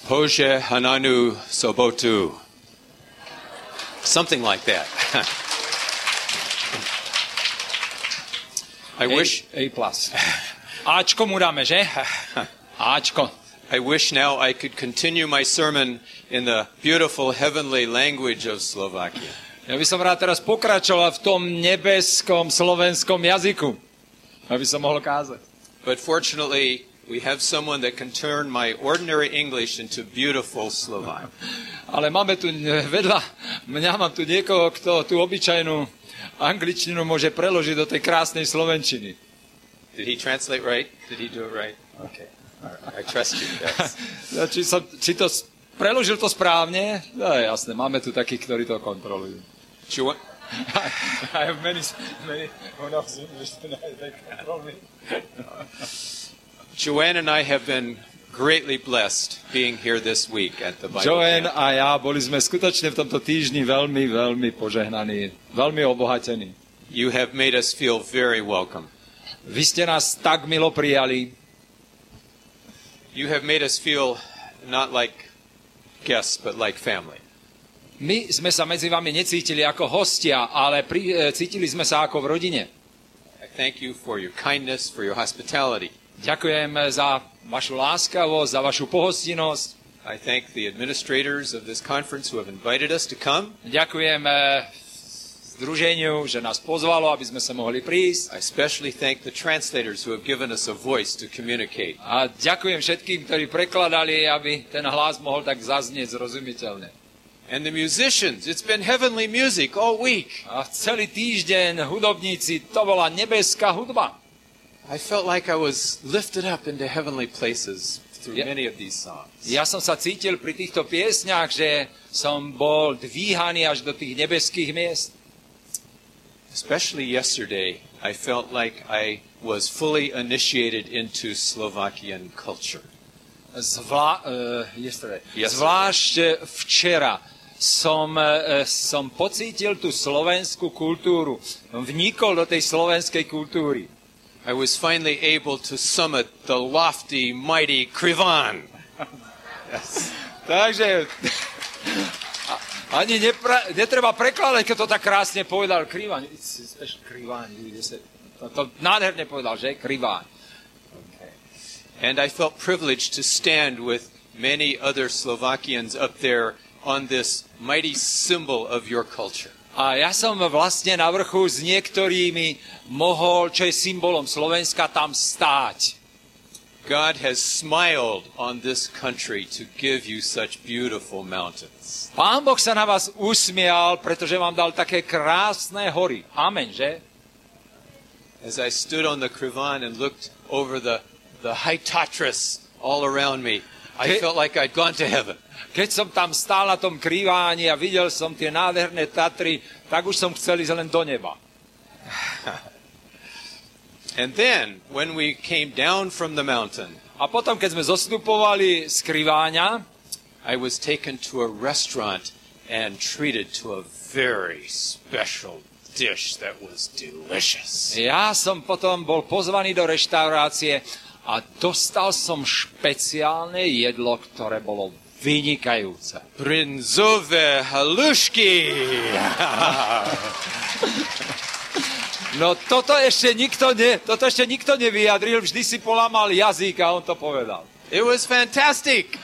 Požehnanú sobotu. Something like that. I wish A+. Ačko mu dáme, že? Ačko. I wish now I could continue my sermon in the beautiful heavenly language of Slovakia. Ja by som rád teraz pokračoval v tom nebeskom slovenskom jazyku, aby som mohol kázať. But fortunately, we have someone that can turn my ordinary English into beautiful Slovak. Ale máme tu vedľa mňa, mám tu niekoho, kto tú obyčajnú angličtinu môže preložiť do tej krásnej slovenčiny. Did he translate right? Did he do it right? Okay. I trust you. Yes. Či to preložil to správne? No, jasné, máme tu takých, ktorí to kontrolujú. I have many who knows English tonight, they control me. Joanne and I have been greatly blessed being here this week at the Bible Joanne camp. a ja boli sme skutočne v tomto týždni veľmi požehnaní, veľmi obohatení. You have made us feel very welcome. Vy ste nás tak milo prijali. You have made us feel not like guests, but like family. My sme sa medzi vami necítili ako hostia, ale cítili sme sa ako v rodine. I thank you for your kindness, for your hospitality. Ďakujem za vašu láskavosť, za vašu pohostinnosť. I thank the administrators of this conference who have invited us to come. Ďakujem združeniu, že nás pozvalo, aby sme sa mohli prísť. I especially thank the translators who have given us a voice to communicate. A ďakujem všetkým, ktorí prekladali, aby ten hlas mohol tak zaznieť zrozumiteľne. And the musicians, it's been heavenly music all week. A celý týždeň hudobníci, to bola nebeská hudba. I felt like I was lifted up into heavenly places through many of these songs. Ja som sa cítil pri týchto piesňach, že som bol dvíhaný až do tých nebeských miest. Especially yesterday, I felt like I was fully initiated into Slovakian culture. Zvlášť včera som pocítil tú slovenskú kultúru. Vnikol do tej slovenskej kultúry. I was finally able to summit the lofty, mighty Krivan. Yes. Takže ani netreba prekladať, keď to tak krásne povedal. Krivan. To nádherne povedal, že? Krivan. Okay. And I felt privileged to stand with many other Slovakians up there on this mighty symbol of your culture. A ja som vlastne na vrchu s niektorými mohol, čo je symbolom Slovenska, tam stáť. God has smiled on this country to give you such beautiful mountains. Pán Boh sa na vás usmial, pretože vám dal také krásne hory. Amen, že? As I stood on the Krivan and looked over the high Tatras all around me, I felt like I'd gone to heaven. Keď som tam stál na tom Kriváni a videl som tie nádherné Tatry, tak už som chcel ísť len do neba. And then, when we came down from the mountain, a potom, keď sme zostupovali z Kriváňa, I was taken to a restaurant and treated to a very special dish that was delicious. Ja som potom bol pozvaný do reštaurácie a dostal som špeciálne jedlo, ktoré bolo vynikajúce. Brinzové halušky! No toto ešte nikto nevyjadril, vždy si polámal jazyk a on to povedal. It was fantastic!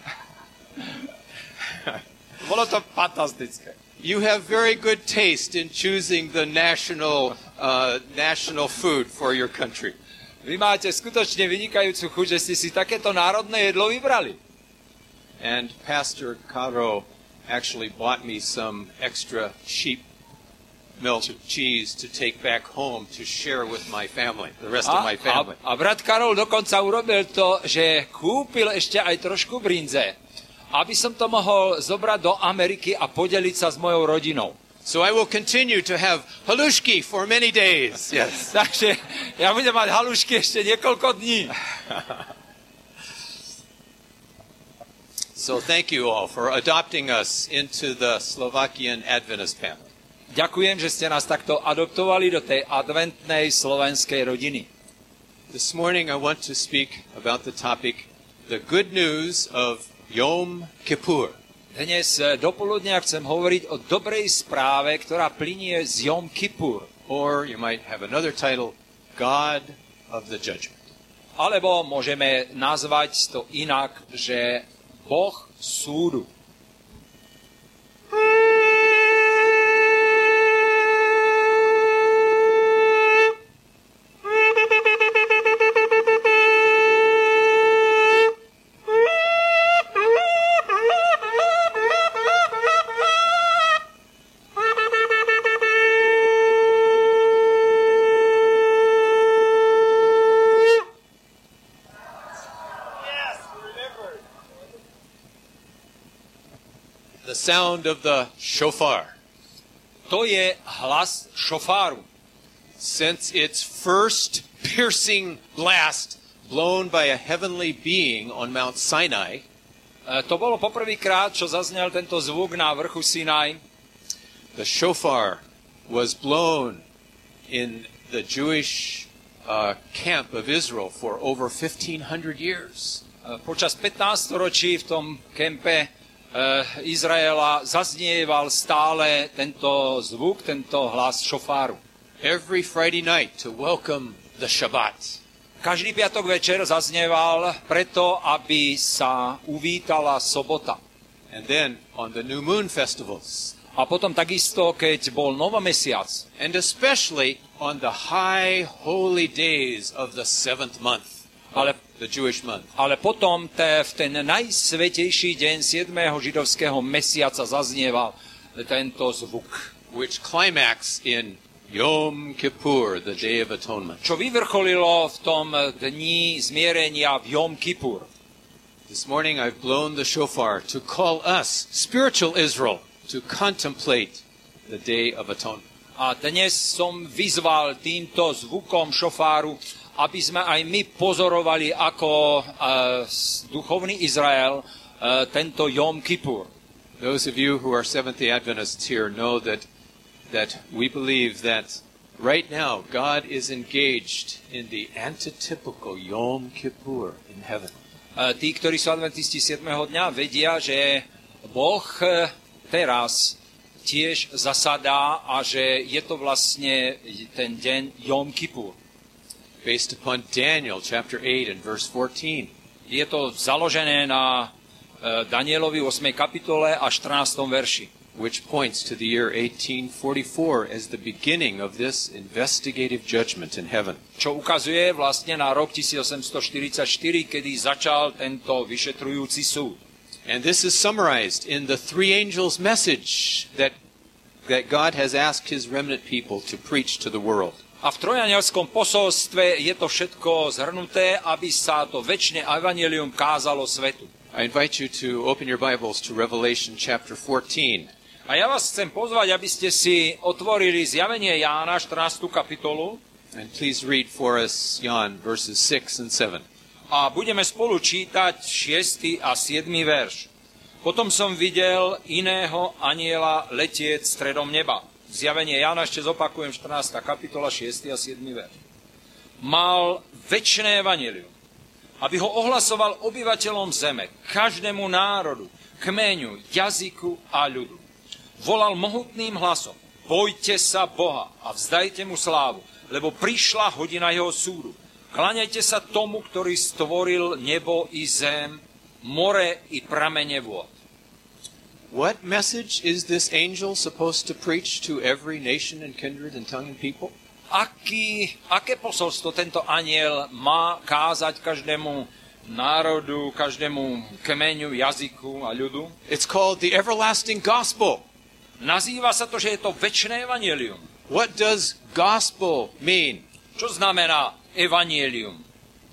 Bolo to fantastické. You have very good taste in choosing the national food for your country. Vy máte skutočne vynikajúcu chuť, že ste si takéto národné jedlo vybrali. And Pastor Caro actually bought me some extra sheep milk cheese to take back home to share with my family, the rest of my family. A brat Karol dokonca urobil to, že kúpil ešte aj trošku brinze, aby som to mohol zobrať do Ameriky a podeliť sa s mojou rodinou. So I will continue to have halušky for many days. Yes. Takže ja budem mať halušky ešte niekoľko dní. So thank you all for adopting us into the Slovakian Adventist family. Ďakujem, že ste nás takto adoptovali do tej adventnej slovenskej rodiny. This morning I want to speak about the topic, the good news of Yom Kippur. Dnes dopoludnia chcem hovoriť o dobrej správe, ktorá plynie z Jom Kippur. Or you might have another title, God of the Judgment. Alebo môžeme nazvať to inak, že Boh súdu. The sound of the shofar. To je hlas šofáru. Since its first piercing blast blown by a heavenly being on Mount Sinai, To bolo poprvýkrát, čo zaznel tento zvuk na vrchu Sinaj. the shofar was blown in the Jewish camp of Israel for over 1,500 years. Počas 15 ročí v tom kempe Izraela zaznieval stále tento zvuk, tento hlas šofáru. Every Friday night to welcome the Shabbat. Každý piatok večer zaznieval preto, aby sa uvítala sobota. And then on the new moon festivals. A potom takisto, keď bol novomesiac. And especially on the high holy days of the 7th month. The Jewish month. Ale potom v ten najsvetejší deň 7. židovského mesiaca zaznieval tento zvuk. Which climax in Yom Kippur, the Day of Atonement. Čo vyvrcholilo v tom dni zmierenia v Jom Kippur. This morning I've blown the shofar to call us, spiritual Israel, to contemplate the Day of Atonement. A dnes som vyzval týmto zvukom šofáru, aby sme aj my pozorovali ako duchovný Izrael tento Jom Kippur. Those of you who are Seventh-day Adventists here know that we believe that right now God is engaged in the antitypical Yom Kippur in heaven. Tí, ktorí sú adventisti 7. dňa, vedia, že Boh teraz tiež zasadá a že je to vlastne ten deň Jom Kippur. Based upon Daniel chapter 8 and verse 14. Je to založené na Danielovi 8. kapitole a 14. verši. Which points to the year 1844 as the beginning of this investigative judgment in heaven. Čo ukazuje vlastne na rok 1844, kedy začal tento vyšetrujúci súd. And this is summarized in the three angels' message that God has asked his remnant people to preach to the world. A v trojanielskom posolstve je to všetko zhrnuté, aby sa to večné evanjelium kázalo svetu. I invite you to open your Bibles to Revelation chapter 14. A ja vás chcem pozvať, aby ste si otvorili Zjavenie Jána, 14. kapitolu. And please read for us, Jan, verses 6 and 7. A budeme spolu čítať 6. a 7. verš. Potom som videl iného anjela letieť stredom neba. Zjavenie Jána, ešte zopakujem, 14. kapitola, 6. a 7. verš. Mal večné evanjelium, aby ho ohlasoval obyvateľom zeme, každému národu, kmeňu, jazyku a ľudu. Volal mohutným hlasom: bojte sa Boha a vzdajte mu slávu, lebo prišla hodina jeho súdu. Kláňajte sa tomu, ktorý stvoril nebo i zem, more i pramene vôd. What message is this angel supposed to preach to every nation and kindred and tongue and people? Aké posolstvo tento anjel má kázať každému národu, každému kmeňu, jazyku a ľudu? It's called the everlasting gospel. Nazýva sa to, že je to večné evanjelium. What does gospel mean? Čo znamená evanjelium?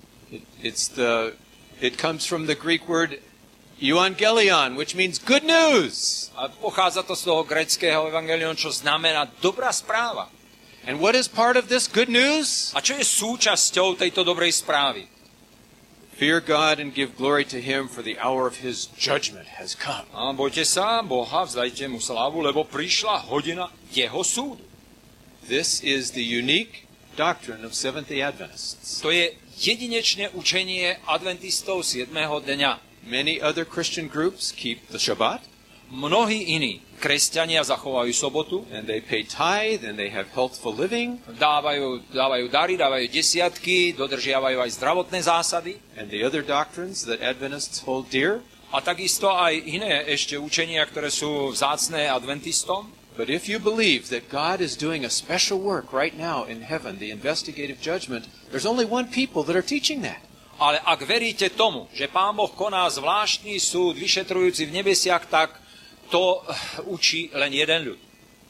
It comes from the Greek word euangelion, which means good news. A pochádza to z toho gréckeho evangelium, čo znamená dobrá správa. And what is part of this good news? A čo je súčasťou tejto dobrej správy? Fear God and give glory to him, for the hour of his judgment has come. A bojte sa Boha, vzdajte mu slávu, lebo prišla hodina jeho súdu. This is the unique doctrine of Seventh-day Adventists. To je jedinečné učenie adventistov 7. dňa. many other Christian groups keep the Shabbat. Mnohí iní kresťania zachovajú sobotu, And they pay tithe, and they have healthful living. dávajú dary, dávajú desiatky, dodržiavajú aj zdravotné zásady. And the other doctrines that Adventists hold dear. A takisto aj iné ešte učenia, ktoré sú vzácne adventistom. But if you believe that God is doing a special work right now in heaven, the investigative judgment, there's only one people that are teaching that. Ale ak veríte tomu, že Pán Boh koná zvláštny súd vyšetrujúci v nebesiach, tak to učí len jeden ľud.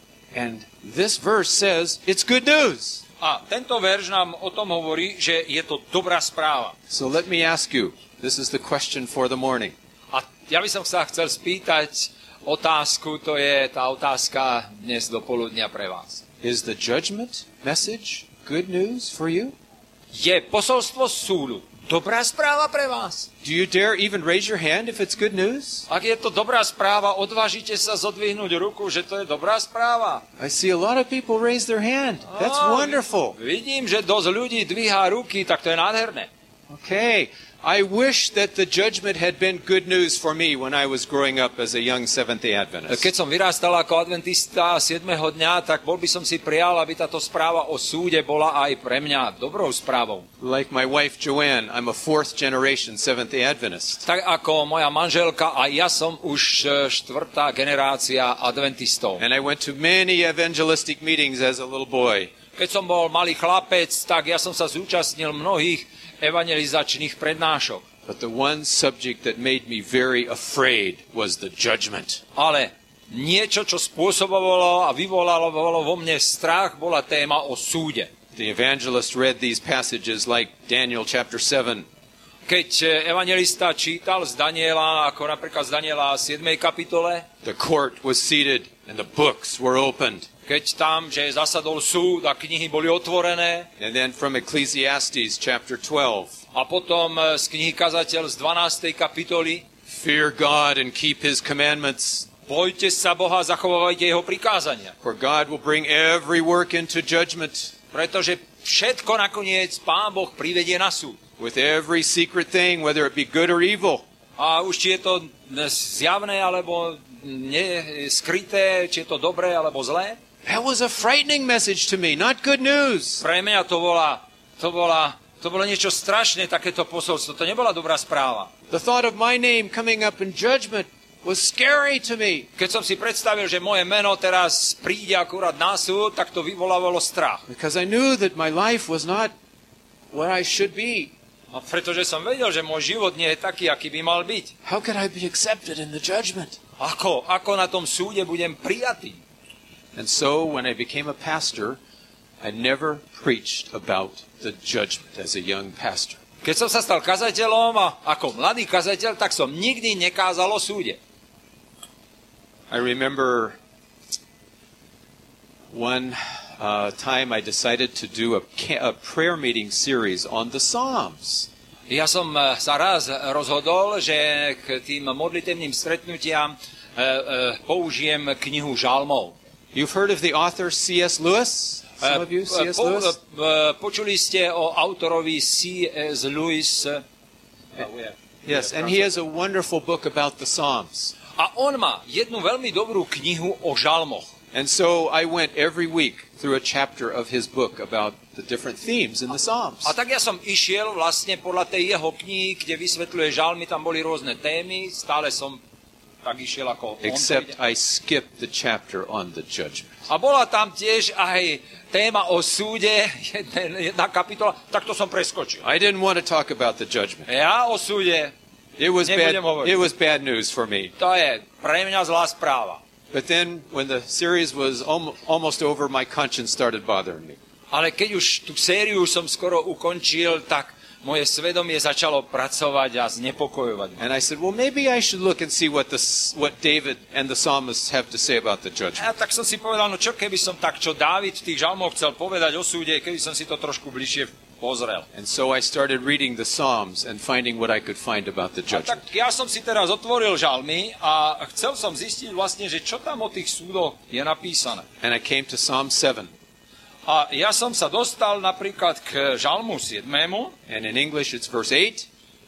And this verse says it's good news. A tento verš nám o tom hovorí, že je to dobrá správa. So let me ask you, this is the question for the morning. A ja by som sa chcel spýtať otázku, to je tá otázka dnes do poludnia pre vás. Is the judgment message good news for you? Je posolstvo súdu dobrá správa pre vás? Do you dare even raise your hand if it's good news? Ak je to dobrá správa, odvážite sa zodvihnúť ruku, že to je dobrá správa? I see a lot of people raise their hand. That's wonderful. Vidím, že dosť ľudí dvíhá ruky, tak to je nádherné. Okay. I wish that the judgment had been good news for me when I was growing up as a young Seventh-day Adventist. Keď som vyrástal ako adventista 7. dňa, tak bol by som si prijal, aby táto správa o súde bola aj pre mňa dobrou správou. Like my wife Joanne, I'm a fourth generation Seventh-day Adventist. Tak ako moja manželka, a ja som už štvrtá generácia adventistov. And I went to many evangelistic meetings as a little boy. Keď som bol malý chlapec, tak ja som sa zúčastnil mnohých evangelizačných prednášok. But the one subject that made me very afraid was the judgment. Ale niečo, čo spôsobovalo a vyvolalo vo mne strach, bola téma o súde. The evangelist read these passages like Daniel chapter 7. Keď evangelista čítal z Daniela, ako napríklad z Daniela 7. kapitole, The court was seated and the books were opened. keď tam, že zasadol súd a knihy boli otvorené, And then from Ecclesiastes chapter 12. a potom z knihy Kazateľ z 12. kapitoly, Fear God and keep his commandments, bojte sa Boha, zachovávajte jeho prikázania. for God will bring every work into judgment, Pretože všetko nakoniec Pán Boh privedie na súd. with every secret thing, whether it be good or evil. A už či je to zjavné alebo skryté, či je to dobré alebo zlé. That was a frightening message to me, not good news. Pre mňa to bolo niečo strašné, takéto posolstvo. To nebola dobrá správa. The thought of my name coming up in judgment was scary to me. Keď som si predstavil, že moje meno teraz príde akurát na súd, tak to vyvolávalo strach. Because I knew that my life was not what I should be. A pretože som vedel, že môj život nie je taký, aký by mal byť. How could I be accepted in the judgment? Ako na tom súde budem prijatý? And so when I became a pastor, I never preached about the judgment as a young pastor. Keď som sa stal kazateľom a ako mladý kazateľ, tak som nikdy nekázal o súde. I remember one time I decided to do a prayer meeting series on the Psalms. Ja som sa raz rozhodol, že k tým modlitevným stretnutiam použijem knihu žalmov. You've heard of the author C.S. Lewis? Some of you, C.S. Lewis? Počuli ste o autorovi C.S. Lewis? Yes, and he has a wonderful book about the Psalms. A on má jednu veľmi dobrú knihu o žalmoch. And so I went every week through a chapter of his book about the different themes in the Psalms. A tak ja som išiel vlastne podľa tej jeho knihy, kde vysvetľuje žalmy, tam boli rôzne témy, stále som tak išiel ako on. Except I skipped the chapter on the judgment. A bola tam tiež aj téma o súde, jedna kapitola, tak to som preskočil. I didn't want to talk about the judgment. Ja o súde It was nebudem hovoriť. It was bad news for me. To je pre mňa zlá správa. But then when the series was almost over, my conscience started bothering me. Ale keď už tú sériu som skoro ukončil, tak moje svedomie začalo pracovať a znepokojovať ma. And I said, well, maybe I should look and see what David and the psalmists have to say about the judgment. A tak som si povedal, no čo keby som tak, čo Dávid v tých žalmoch chcel povedať o súde, keby som si to trošku bližšie pozrel. And so I started reading the Psalms and finding what I could find about the A judgment. tak ja som si teraz otvoril žalmy a chcel som zistiť vlastne, že čo tam o tých súdoch je napísané. And I came to Psalm 7. A ja som sa dostal napríklad k žalmu 7. And in English it's verse 8.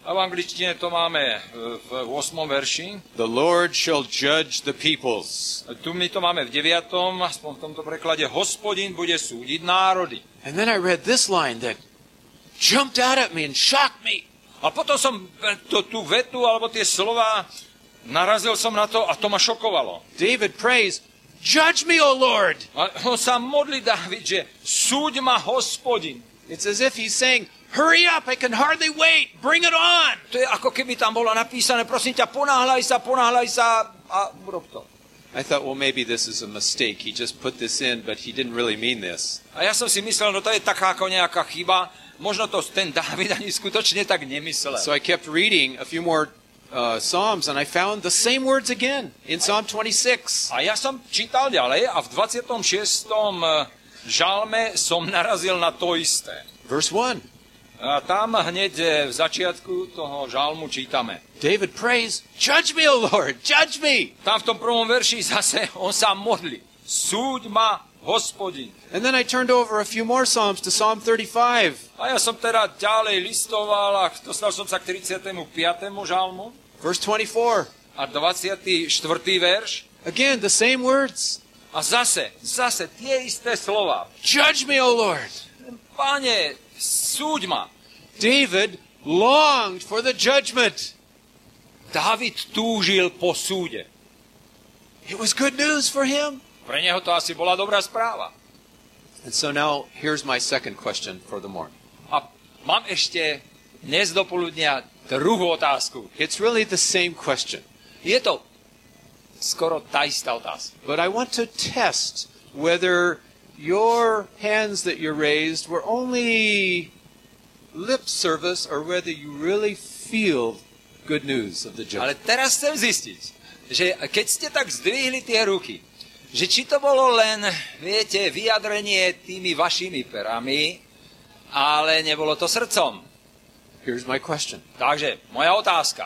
A v angličtine to máme v 8. verši. The Lord shall judge the peoples. Tu my to máme v 9. aspoň v tomto preklade. Hospodin bude súdiť národy. And then I read this line that jumped out at me and shocked me. A potom som tú vetu, alebo tie slova, narazil som na to a to ma šokovalo. David prays, judge me, O Lord. A on sa modlí, Dávid, že súď ma, Hospodin. It's as if he's saying, hurry up, I can hardly wait, bring it on. To je ako keby tam bolo napísané, prosím ťa, ponáhľaj sa a urob to. I thought, well, maybe this is a mistake. He just put this in, but he didn't really mean this. A ja som si myslel, no to je taká ako nejaká chyba. Možno to ten Dávid ani skutočne tak nemyslel. So I kept reading a few more Psalms, and I found the same words again in Psalm 26. A ja som čítal ďalej a v 26. žalme som narazil na to isté. Verse 1. A tam hneď v začiatku toho žalmu čítame. David prays, judge me, O Lord, judge me. Tam v tom prvom verši zase on sa modlí. Súď ma, Hospodin. And then I turned over a few more Psalms to Psalm 35. A ja som teda ďalej listoval a dostal som sa k 35. žalmu. Verse 24. A 24. verš. Again, the same words. A zase tie isté slova. Judge me, O Lord. Pane, súď ma. David longed for the judgment. Dávid túžil po súde. It was good news for him. Pre neho to asi bola dobrá správa. And so now, here's my second question for the morning. A mám ešte dnes do poludnia druhú otázku. It's really the same question. Je to skoro tá istá otázka. But I want to test whether your hands that you raised were only lip service or whether you really feel good news of the Ale judgment. teraz chcem zistiť, že keď ste tak zdvihli tie ruky, že či to bolo len, viete, vyjadrenie tými vašimi perami, ale nebolo to srdcom. Here's my question. Takže, moja otázka.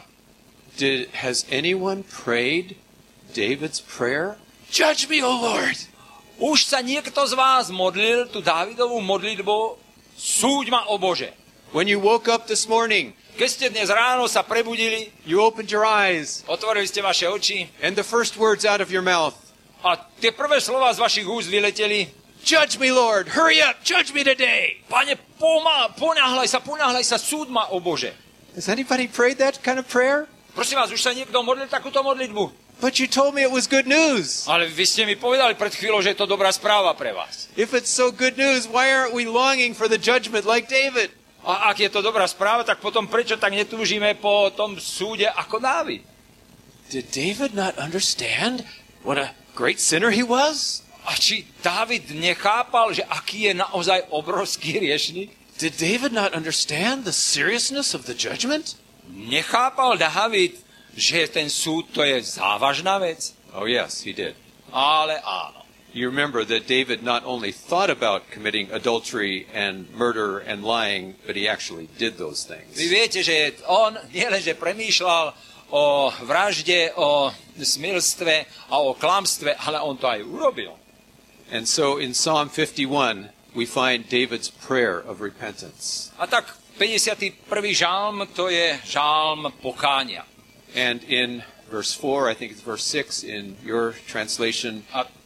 Has anyone prayed David's prayer? Judge me, O Lord! Už sa niekto z vás modlil tú Dávidovú modlitbu súď ma, o Bože. When you woke up this morning, Keď ste dnes ráno sa prebudili, you opened your eyes, otvorili ste vaše oči and the first words out of your mouth, a tie prvé slova z vašich úst vyleteli. judge me, Lord, hurry up, judge me today. Pane, ponáhľaj sa, súď ma, o Bože. Has anybody prayed that kind of prayer? Prosím vás, už sa niekto modlil takúto modlitbu? But you told me it was good news. Ale vy ste mi povedali pred chvíľou, že je to dobrá správa pre vás. If it's so good news, why aren't we longing for the judgment like David? A ak je to dobrá správa, tak potom prečo tak netúžime po tom súde ako Dávid? Did David not understand what a great sinner he was? A či Dávid nechápal, že aký je naozaj obrovský hriešnik? Did David not understand the seriousness of the judgment? Nechápal Dávid, že ten súd to je závažná vec? Oh yes, he did. Ale áno. You remember that David not only thought about committing adultery and murder and lying, but he actually did those things. Vy viete, že on nielenže premýšľal o vražde, o smilstve a o klamstve, ale on to aj urobil. And so in Psalm 51, we find David's prayer of repentance. A tak 51. žalm, to je žalm pokánia. And in verse 4, I think it's verse 6 in your translation,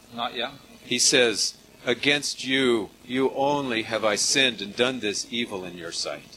he says, against you only have I sinned and done this evil in your sight.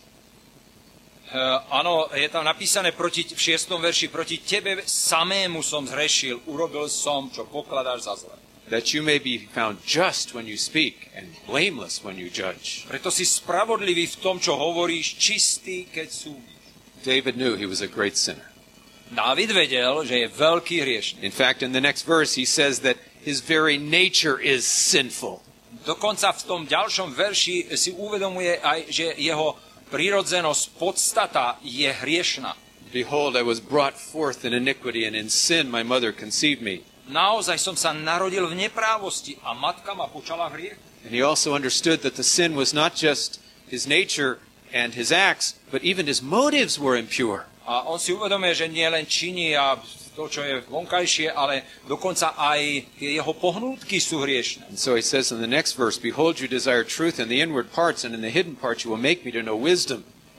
Áno, je tam napísané v 6. verši, proti tebe samému som zhrešil, urobil som, čo pokladáš za zlé. That you may be found just when you speak and blameless when you judge. Preto si spravodlivý v tom, čo hovoríš, čistý, keď súdiš. David knew he was a great sinner. Dávid vedel, že je veľký hriešnik. In fact, in the next verse, he says that his very nature is sinful. Dokonca v tom ďalšom verši si uvedomuje aj, že jeho prírodzenosť, podstata je hriešna. Behold, I was brought forth in iniquity, and in sin my mother conceived me. Naozaj som sa narodil v neprávosti a matka ma počala hriech. And he also understood that the sin was not just his nature and his acts, but even his motives were impure. A on si uvedomuje, že nie len činí a to, čo je vonkajšie, ale dokonca aj jeho pohnútky sú hriešne. And so he says in the next verse, behold, you desire truth in the inward parts, and in the hidden parts you will make me to know wisdom.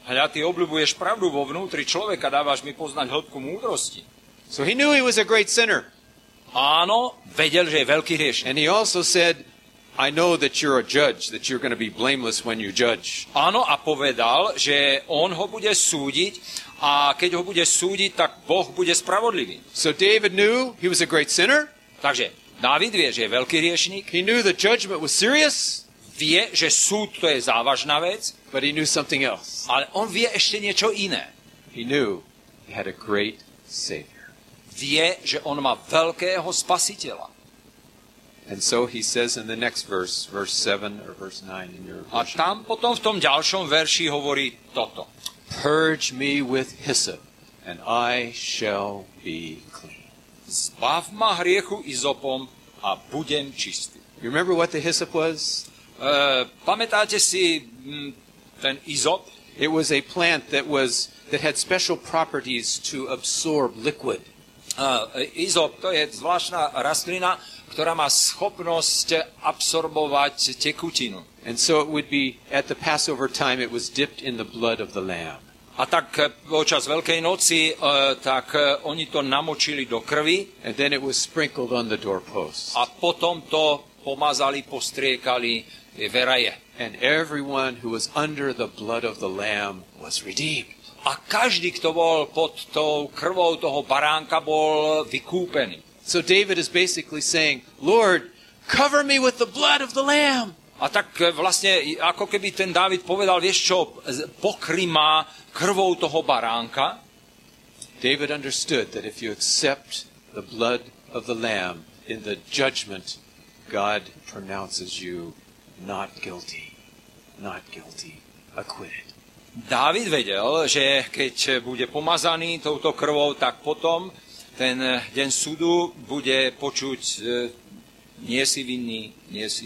Hľa, ty obľubuješ pravdu vo vnútri človeka, dávaš mi poznať hĺbku múdrosti. So he knew he was a great sinner. Áno, vedel, že je veľký hriešnik. And he also said, I know that you're a judge, that you're going to be blameless when you judge. Áno, a povedal, že on ho bude súdiť a keď ho bude súdiť, tak Boh bude spravodlivý. So David knew he was a great sinner. Takže Dávid vie, že je veľký hriešnik. He knew the judgment was serious. Vie, že súd to je závažná vec. But he knew something else. Ale on vie ešte niečo iné. He knew he had a great Savior. Vie, že on má veľkého spasiteľa. And so he says in the next verse, verse 7 or verse 9 in your A version, tam potom v tom ďalšom verši hovorí toto. Purge me with hyssop, and I shall be clean. Zbav ma hriechu izopom a budem čistý. You remember what the hyssop was? Pamätáte si ten izop? It was a plant that had special properties to absorb liquid. Izop, to je zvláštna rastlina, ktorá má schopnosť absorbovať tekutinu. And so it would be, at the Passover time, it was dipped in the blood of the lamb. A tak počas Veľkej noci, tak oni to namočili do krvi. And then it was sprinkled on the doorposts. A potom to pomazali, postriekali veraje. And everyone who was under the blood of the lamb was redeemed. A každý, kto bol pod tou krvou toho baránka, bol vykúpený. So David is basically saying, Lord, cover me with the blood of the lamb. A tak vlastne, ako keby ten Dávid povedal, vieš čo, pokry ma krvou toho baránka. David understood that if you accept the blood of the lamb in the judgment, God pronounces you not guilty, acquitted. Dávid vedel, že keď bude pomazaný touto krvou, tak potom ten deň súdu bude počuť nie si vinný.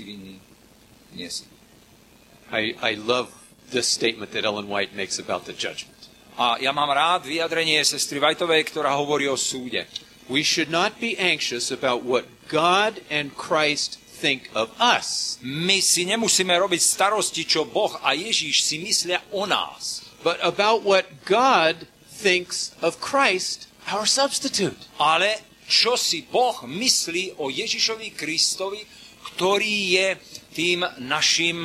I love this statement that Ellen White makes about the judgment. A ja mám rád vyjadrenie sestry Whiteovej, ktorá hovorí o súde. We should not be anxious about what God and Christ think of us. My si nemusíme robiť starosti, čo Boh a Ježíš si myslia o nás. But about what God thinks of Christ, our substitute. Ale čo si Boh myslí o Ježišovi Kristovi, ktorý je tým našim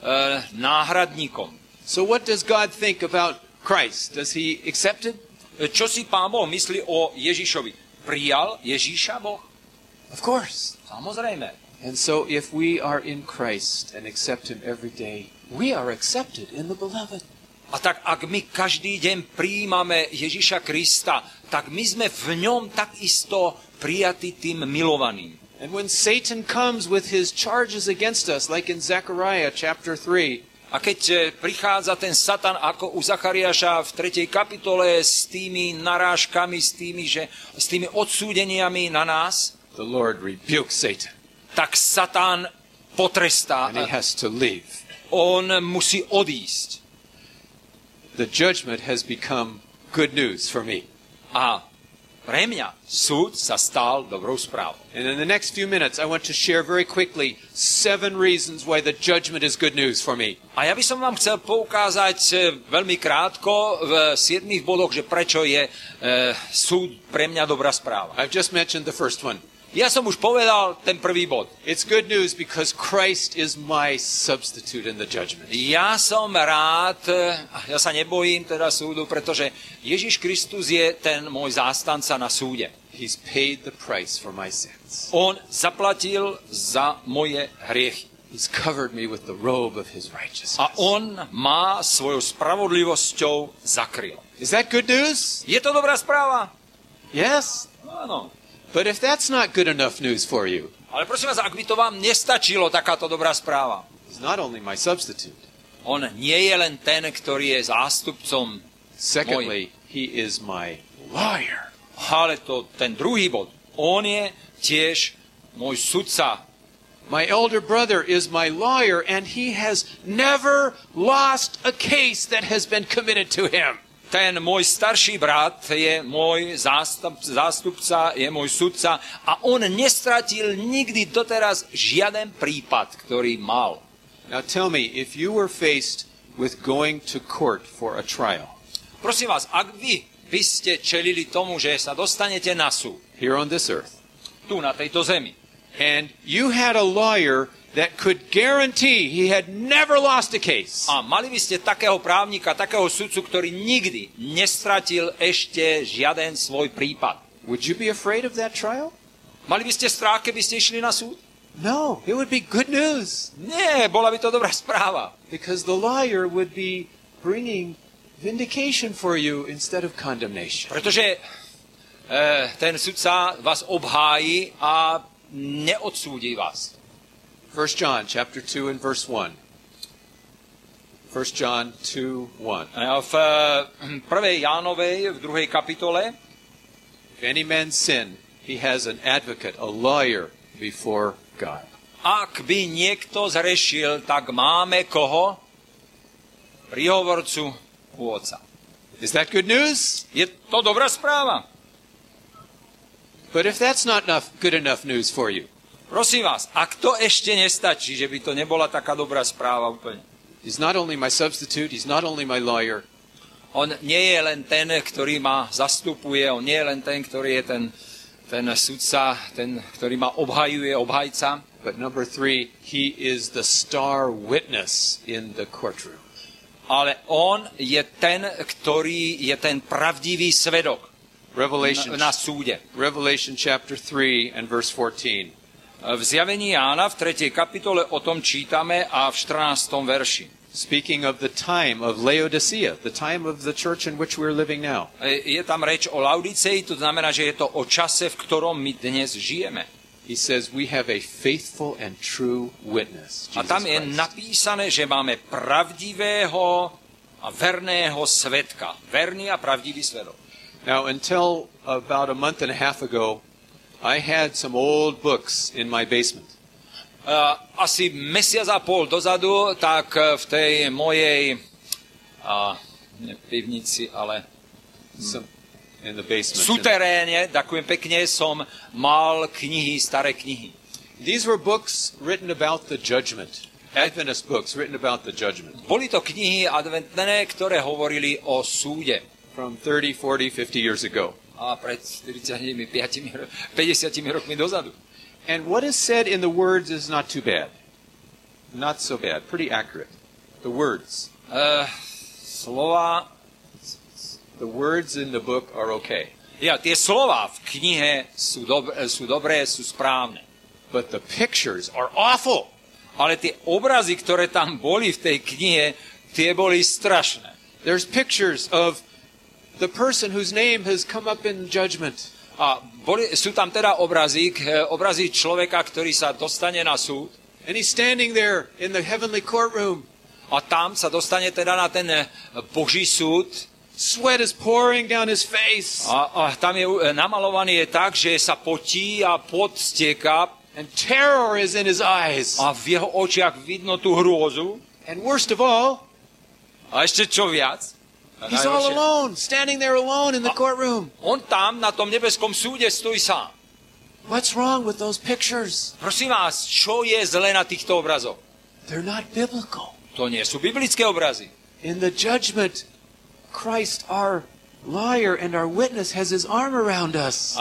náhradníkom. So what does God think about Christ? Does he accept it? Čo si Pán Boh myslí o Ježišovi? Prijal Ježíša Boh? Of course. Samozrejme. And so if we are in Christ and accept him every day, we are accepted in the beloved. A tak ak my každý deň prijímame Ježiša Krista, tak my sme v ňom takisto prijatí tým milovaným. And when Satan comes with his charges against us, like in Zechariah chapter 3, a keď prichádza ten Satan ako u Zachariáša v 3. kapitole s tými narážkami, s tými odsúdeniami na nás, the Lord rebukes Satan. Tak Satan potrestá. And he has to leave. On musí odísť. The judgment has become good news for me. A pre mňa súd sa stal dobrou správou. And in the next few minutes, I want to share very quickly 7 reasons why the judgment is good news for me. A ja by som vám chcel poukázať veľmi krátko v 7 bodoch, že prečo je súd pre mňa dobrá správa. I've just mentioned the first one. Ja som už povedal ten prvý bod. It's good news because Christ is my substitute in the judgment. Ja som rád, ja sa nebojím teda súdu, pretože Ježiš Kristus je ten môj zástanca na súde. He's paid the price for my sins. On zaplatil za moje hriechy. He's covered me with the robe of his righteousness. A on má svojou spravodlivosťou zakryl. Is that good news? Je to dobrá správa? Yes. Áno. But if that's not good enough news for you, ale prosím vás, ak by to vám nestačilo, takáto dobrá správa. He's not only my substitute. On nie je len ten, ktorý je zástupcom. Secondly, he is my lawyer. Ale to ten druhý bod. On je tiež môj sudca. My elder brother is my lawyer and he has never lost a case that has been committed to him. Ten môj starší brat je môj zástupca, je môj sudca a on nestratil nikdy doteraz žiaden prípad, ktorý mal. Now tell me, if you were faced with going to court for a trial. Prosím vás, ak vy by ste čelili tomu, že sa dostanete na súd, Here on this earth. tu na tejto zemi, And you had a lawyer that could guarantee he had never lost a case. a mali by ste takého právnika, takého sudcu, ktorý nikdy nestratil ešte žiaden svoj prípad. Would you be afraid of that trial? Mali by ste strach, keby ste išli na súd? No, it would be good news. Nie, bola by to dobrá správa. Because the lawyer would be bringing vindication for you instead of condemnation. Pretože ten sudca vás obhájí a neodsúdi vás. 1 John chapter 2 and verse 1. 1 John 2:1. V 1. Jánovej, v 2. kapitole, If any man sin, he has an advocate, a lawyer before God. ak by niekto zrešil, tak máme koho? Príhovorcu u Otca. Is that good news? Je to dobrá správa. But if that's not good enough news for you, Prosím vás, ak to ešte nestačí, že by to nebola taká dobrá správa úplne. he's not only my substitute, he's not only my lawyer, On nie je len ten, ktorý ma zastupuje, on nie je len ten, ktorý je ten sudca, ten, ktorý ma obhajuje, obhajca. but number 3, he is the star witness in the courtroom. Ale on je ten, ktorý je ten pravdivý svedok na súde. Revelation chapter 3 and verse 14. V zjavení Jána v 3. kapitole o tom čítame a v 14. verši. Speaking of the time of Laodicea, the time of the church in which we're living now. Je tam reč o Laodicei, to znamená, že je to o čase, v ktorom my dnes žijeme. He says we have a faithful and true witness, A Jesus tam je Christ. napísané, že máme pravdivého a verného svedka. Verný a pravdivý svedok. Now, until about a month and a half ago, I had some old books in my basement. Asi mesiac a pol dozadu, tak v tej mojej ne pivnici, ale Some in the basement. suteréne, ďakujem pekne, som mal knihy, staré knihy. These were books written about the judgment. Adventist books written about the judgment. Boli to knihy adventné, ktoré hovorili o súde. From 30, 40, 50 years ago. A pred 45, 50 rokmi dozadu. And what is said in the words is not too bad. Not so bad. Pretty accurate. The words. Slova, The words in the book are okay. tie slova v knihe sú dobré, sú správne. But the pictures are awful. Ale tie obrazy, ktoré tam boli v tej knihe, tie boli strašné. There's pictures of the person whose name has come up in judgment. A sú tam teda obrazy človeka, ktorý sa dostane na súd. And he's standing there in the heavenly courtroom. A tam sa dostane teda na ten Boží súd. Sweat is pouring down his face. A tam je namalovaný je tak, že sa potí a pot stieká. And terror is in his eyes. A v jeho očiach vidno tú hrôzu. And worst of all, A ešte čo viac? he's all alone, standing there alone in the courtroom. On tam na tom nebeskom súde stojí sám. What's wrong with those pictures? Prosím vás, čo je zlé na týchto obrazoch? They're not biblical. To nie sú biblické obrazy. In the judgment, Christ, our lawyer and our witness, has his arm around us.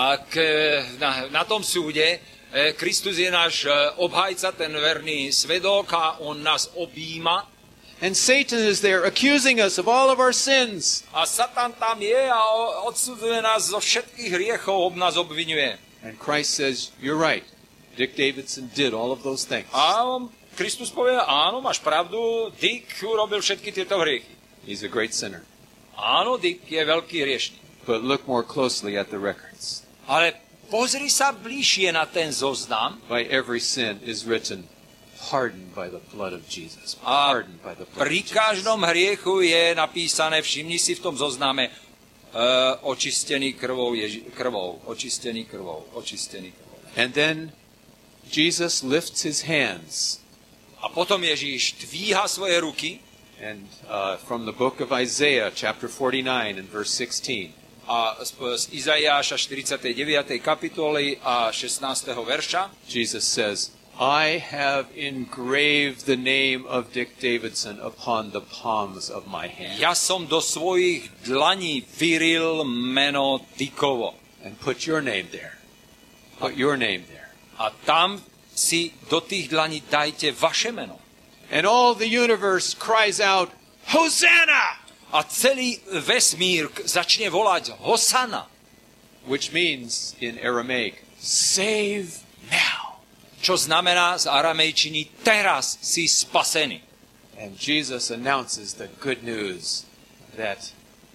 Na tom súde Kristus je náš obhajca, ten verný svedok a on nás objíma. And Satan is there accusing us of all of our sins. A Satan tam je a odsudzuje nás zo všetkých hriechov, nás obvinuje. And Christ says, you're right. Dick Davidson did all of those things. A Kristus povie, áno, máš pravdu, Dick urobil všetky tieto hriechy. He's a great sinner. Áno, Dick je veľký hriešnik. But look more closely at the records. Ale pozri sa bližšie na ten zoznam. By every sin is written, pardoned by the blood of Jesus. A Pardoned by the blood pri of Jesus. každom hriechu je napísané, všimni si v tom zozname, očistený krvou, očistený krvou, očistený krvou. And then Jesus lifts his hands. A potom Ježíš dvíha svoje ruky. And from the book of Isaiah, chapter 49 and verse 16. A z Izaiáša 49. kapitoly a 16. verša. Jesus says, I have engraved the name of Dick Davidson upon the palms of my hand. Ja som do svojich dlaní vyril meno Dickovo. And put your name there. Put your name there. A tam si do tých dlaní dajte vaše meno. And all the universe cries out, Hosanna! A celý vesmír začne volať Hosana. Which means in Aramaic, save now. Čo znamená z aramejčiny teraz si spasený. And Jesus announces the good news that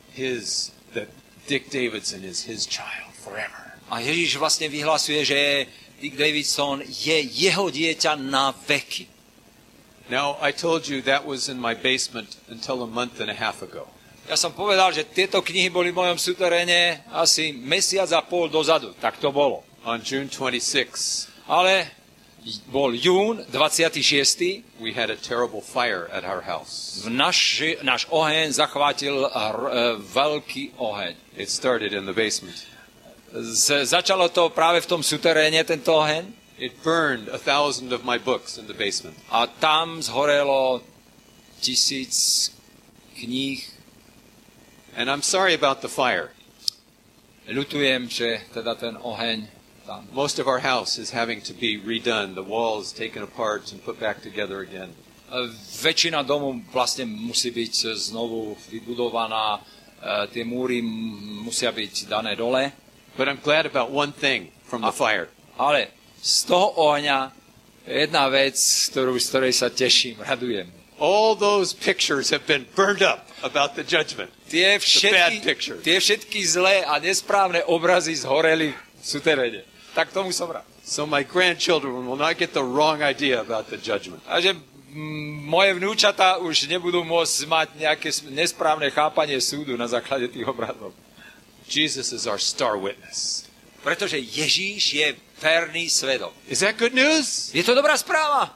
Dick Davidson is his child forever. A Ježiš vlastne vyhlasuje, že Dick Davidson je jeho dieťa na veky. Now, I told you that was in my basement until a month and a half ago. Ja som povedal, že tieto knihy boli v mojom súteréne asi mesiac a pol dozadu. Tak to bolo. On June 26, Ale bol jún 26. we had a terrible fire at our house. Náš oheň zachvátil veľký oheň. It started in the basement. Začalo to práve v tom súteréne, tento oheň. It burned 1,000 of my books in the basement. A tam zhorelo 1000 kníh. And I'm sorry about the fire. Ľutujem, že teda ten oheň tam. Most of our house is having to be redone, the walls taken apart and put back together again. Väčšina domu vlastne musí byť znovu vybudovaná, tie múry musia byť dané dole. But I'm glad about one thing from the fire. Ale z toho ohňa jedna vec, z ktorej sa teším, radujem. All those pictures have been burned up about the judgment. Tie všetky zlé a nesprávne obrazy zhoreli v suteréne. Tak tomu som rád. So my grandchildren will not get the wrong idea about the judgment. A že moje vnúčatá už nebudú môcť mať nejaké nesprávne chápanie súdu na základe tých obrazov. Jesus is our star witness. Pretože Ježíš je verný svedok. Is that good news? Je to dobrá správa.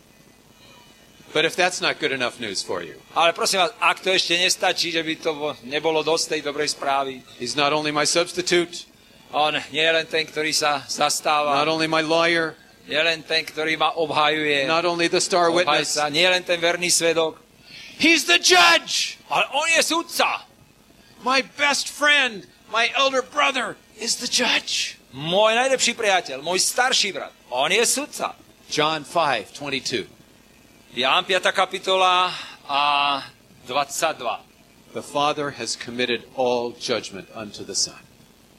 But if that's not good enough news for you, ale prosím vás, ak to ešte nestačí, že by to nebolo dosť tej dobrej správy. He's not only my substitute. On nie je len ten, ktorý sa zastáva. Not only my lawyer. Nie je len ten, ktorý ma obhajuje. Not only the star witness. Nie je len ten verný svedok. He's the judge. Ale on je sudca. My best friend, my elder brother is the judge. Môj najlepší priateľ, môj starší brat, on je sudca. John 5:22. Ján 5. kapitola a 22. The Father has committed all judgment unto the Son.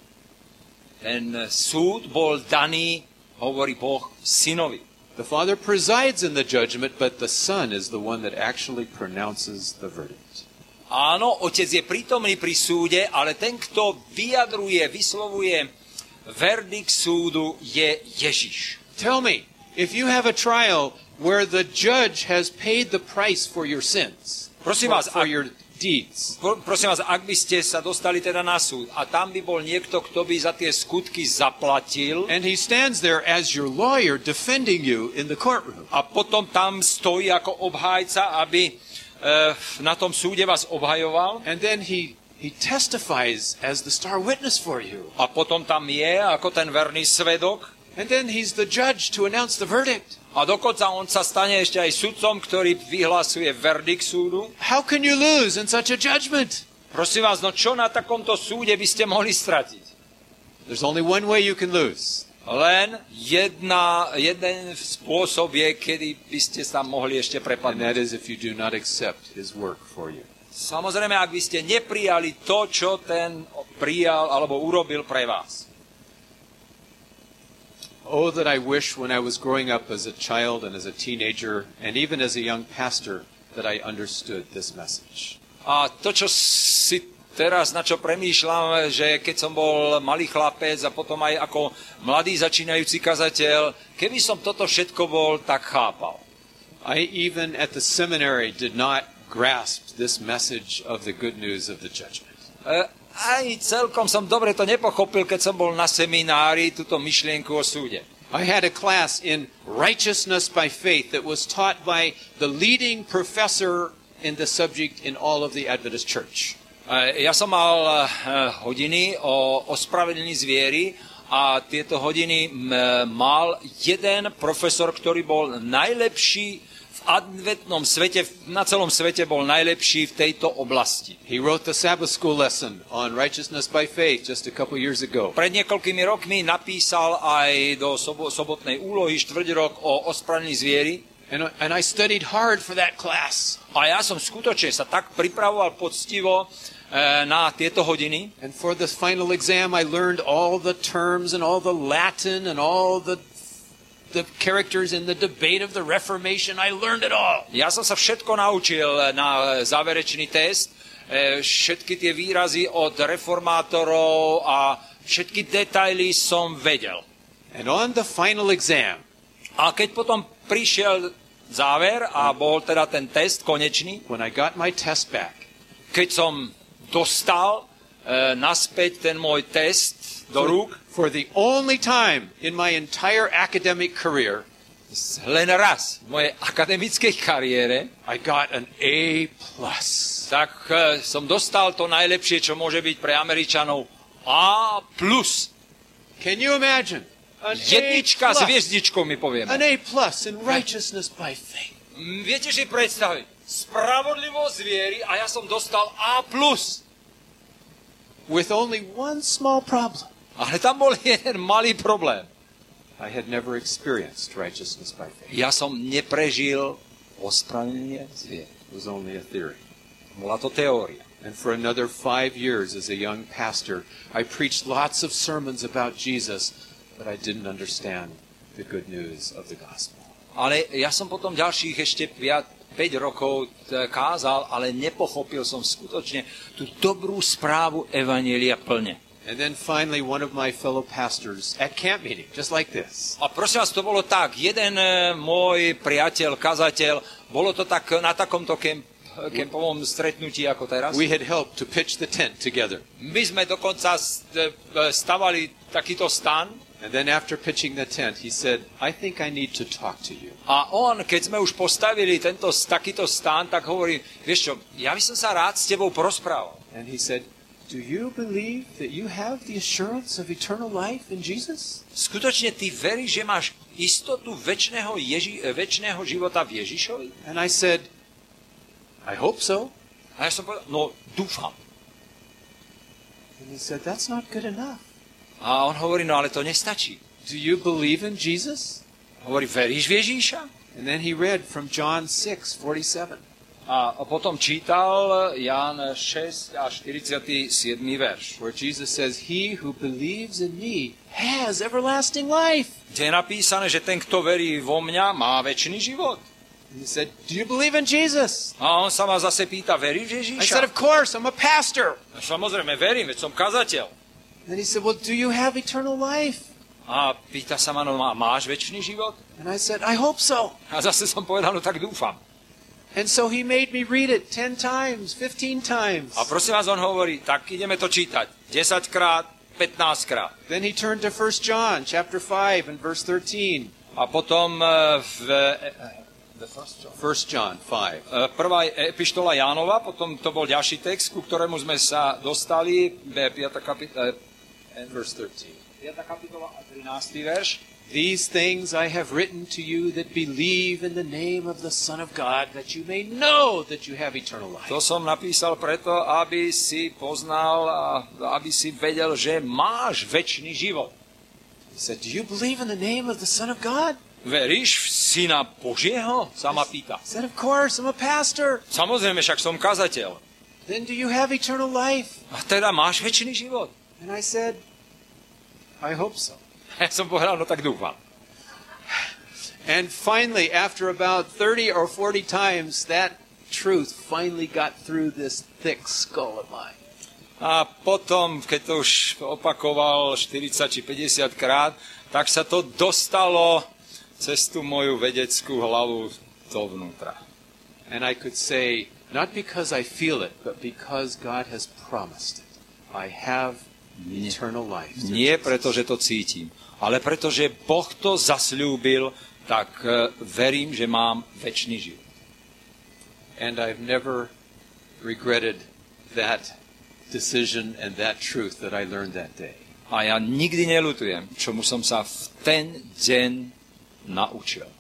Ten súd bol daný, hovorí Boh, synovi. The Father presides in the judgment, but the Son is the one that actually pronounces the verdict. Áno, Otec je prítomný pri súde, ale ten, kto vyjadruje, vyslovuje verdikt súdu, je Ježiš. Tell me, if you have a trial where the judge has paid the price for your sins, for your deeds. Prosím vás, ak by ste sa dostali teda na súd a tam by bol niekto, kto by za tie skutky zaplatil. And he stands there as your lawyer defending you in the courtroom. A potom tam stojí ako obhájca, aby na tom súde vás obhajoval. And then he testifies as the star witness for you. A potom tam je ako ten verný svedok. And then he's the judge to announce the verdict. A dokonca on sa stane ešte aj sudcom, ktorý vyhlasuje verdikt súdu. How can you lose in such a judgment? Prosím vás, no čo na takomto súde by ste mohli stratiť? There's only one way you can lose. Len jeden spôsob je, kedy by ste sa mohli ešte prepadnúť. And that is if you do not accept his work for you. Samozrejme, ak by ste neprijali to, čo ten prijal alebo urobil pre vás. Oh, that I wish when I was growing up as a child and as a teenager and even as a young pastor that I understood this message. A to, čo si teraz, na čo premýšľam, že keď som bol malý chlapec a potom aj ako mladý začínajúci kazateľ, keby som toto všetko bol, tak chápal. I even at the seminary did not grasp this message of the good news of the judgment. Aj celkom som dobre to nepochopil, keď som bol na seminári, túto myšlienku o súde. I had a class in righteousness by faith that was taught by the leading professor in the subject in all of the Adventist church. Ja som mal hodiny o spravedlení z viery a tieto hodiny mal jeden profesor, ktorý bol najlepší v adventnom svete, na celom svete bol najlepší v tejto oblasti. He wrote the Sabbath school lesson on righteousness by faith just a couple years ago. Pred niekoľkými rokmi napísal aj do sobotnej úlohy štvrťrok o ospravedlnení z viery. And I studied hard for that class. A ja som skutočne sa tak pripravoval poctivo na tieto hodiny. And for the final exam I learned all the terms and all the Latin and all the characters in the debate of the Reformation. I learned it all. Ja som sa všetko naučil na záverečný test. Všetky tie výrazy od reformátorov a všetky detaily som vedel. And on the final exam, a keď potom prišiel záver a bol teda ten test konečný, when I got my test back, keď som dostal naspäť ten môj test do rúk, for the only time in my entire academic career, len raz v mojej akademickej kariére, I got an A+. Tak som dostal to najlepšie, čo môže byť pre Američanov, A+. Can you imagine? Jednička s hviezdičkou, my povieme. An A+ in righteousness by faith. Viete si predstaviť? Spravodlivosť viery a ja som dostal A+. With only one small problem. Ale tam bol jeden malý problém. I had never experienced righteousness by faith. Ja som neprežil ospravedlnenie z viery. It was only a theory. Bola to teória. And for another 5 years as a young pastor, I preached lots of sermons about Jesus, but I didn't understand the good news of the gospel. Ale ja som potom ďalších ešte 5 rokov kázal, ale nepochopil som skutočne tú dobrú správu evanjelia plne. And then finally one of my fellow pastors at camp meeting, just like this. A prosím vás, to bolo tak. Jeden môj priateľ, kazateľ, bolo to tak na takomto kempovom stretnutí ako teraz. We had helped to pitch the tent together. My sme dokonca stavali takýto stan. And then after pitching the tent, he said, I think I need to talk to you. A on, keď sme už postavili takýto stán, tak hovorí, vieš čo, ja by som sa rád s tebou porozprával. And he said, do you believe that you have the assurance of eternal life in Jesus? Skutočne ty veríš, že máš istotu večného života v Ježišovi? And I said, I hope so. A ja som povedal, no dúfam. And he said, that's not good enough. A on hovorí, no ale to nestačí. Do you believe in Jesus? Hovorí, veríš v Ježíša? And then he read from John 6:47. A potom čítal Ján 6 a 47. verš. Where Jesus says, he who believes in me has everlasting life. Kde je napísané, že ten, kto verí vo mňa, má večný život. And he said, do you believe in Jesus? A on sa ma zase pýta, veríš v I Ježíša? said, of course, I'm a pastor. Samozrejme, verím, veď som kazateľ. And he said, well, do you have eternal life? A pýta sa ma, no máš večný život? And I said, I hope so. A zase som povedal, no tak dúfam. And so he made me read it 10 times, 15 times. A prosím vás, on hovorí, tak ideme to čítať 10 krát, 15 krát. Then he turned to 1 John chapter 5 and verse 13. A potom 1 John 5. Prvá epištola Jánova, potom to bol ďalší text, ku ktorému sme sa dostali, 5. kapitola, Verse 13. 5. kapitola a 13. verš. These things I have written to you that believe in the name of the Son of God, that you may know that you have eternal life. To som napísal preto, aby si poznal a aby si vedel, že máš večný život. He said, do you believe in the name of the Son of God? Veríš v Syna Božieho? Sa ma pýta. I said, of course, I'm a pastor. Samozrejme, však som kazateľ. Then do you have eternal life? A teda máš večný život? And I said, I hope so. Ja som povedal, no tak dúfam. And finally, after about 30 or 40 times, that truth finally got through this thick skull of mine. A potom, keď to už opakoval 40 či 50 krát, tak sa to dostalo cez tú moju vedeckú hlavu dovnútra. And I could say, not because I feel it, but because God has promised it. I have eternal life. Nie preto, že to cítim, ale preto, že Boh to zasľúbil, tak verím, že mám večný život. And I've never regretted that decision and that truth that I learned that day. A ja nikdy neľutujem, čomu som sa v ten deň naučil.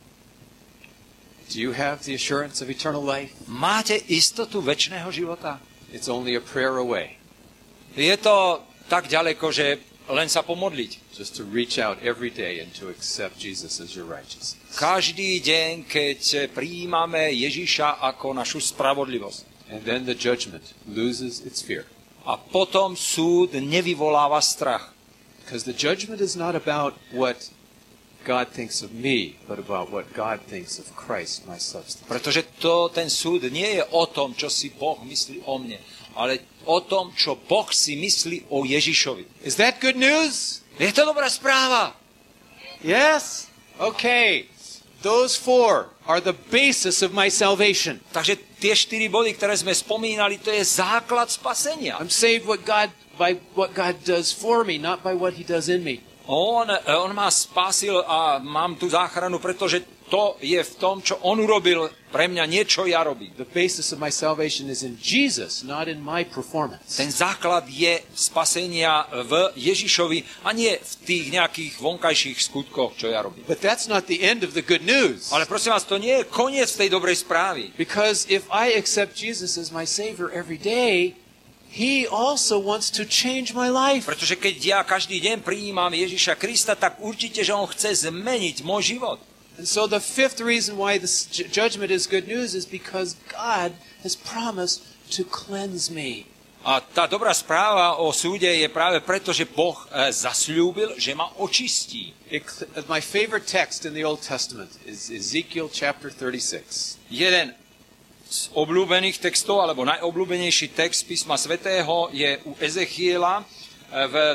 Do you have the assurance of eternal life? Máte istotu večného života? It's only a prayer away. Je to tak ďaleko, že len sa pomodliť. Just to reach out every day and to accept Jesus as your righteousness. Každý deň, keď prijímame Ježiša ako našu spravodlivosť. And then the judgment loses its fear. A potom súd nevyvoláva strach. Because the judgment is not about what God thinks of me, but about what God thinks of Christ, my substance. Pretože ten súd nie je o tom, čo si Boh myslí o mne, ale o tom, čo Boh si myslí o Ježišovi. Is that good news? Je to dobrá správa? Yes? Okay. Those 4 are the basis of my salvation. Takže tie 4 body, ktoré sme spomínali, to je základ spasenia. I'm saved by what God does for me, not by what He does in me. On ma spásil a mám tu záchranu, pretože to je v tom, čo on urobil pre mňa, nie čo ja robím. The basis of my salvation is in Jesus, not in my performance. Ten základ je spasenia v Ježišovi a nie v tých nejakých vonkajších skutkoch, čo ja robím. But that's not the end of the good news. Ale prosím vás, to nie je koniec tej dobrej správy. Because if I accept Jesus as my Savior every day, He also wants to change my life. Pretože keď ja každý deň prijímam Ježiša Krista, tak určite, že on chce zmeniť môj život. And so the 5th reason why this judgment is good news is because God has promised to cleanse me. A tá dobrá správa o súde je práve preto, že Boh zasľúbil, že ma očistí. My favorite text in the Old Testament is Ezekiel chapter 36. Jeden z obľúbených textov, alebo najobľúbenejší text písma svätého je u Ezechiela v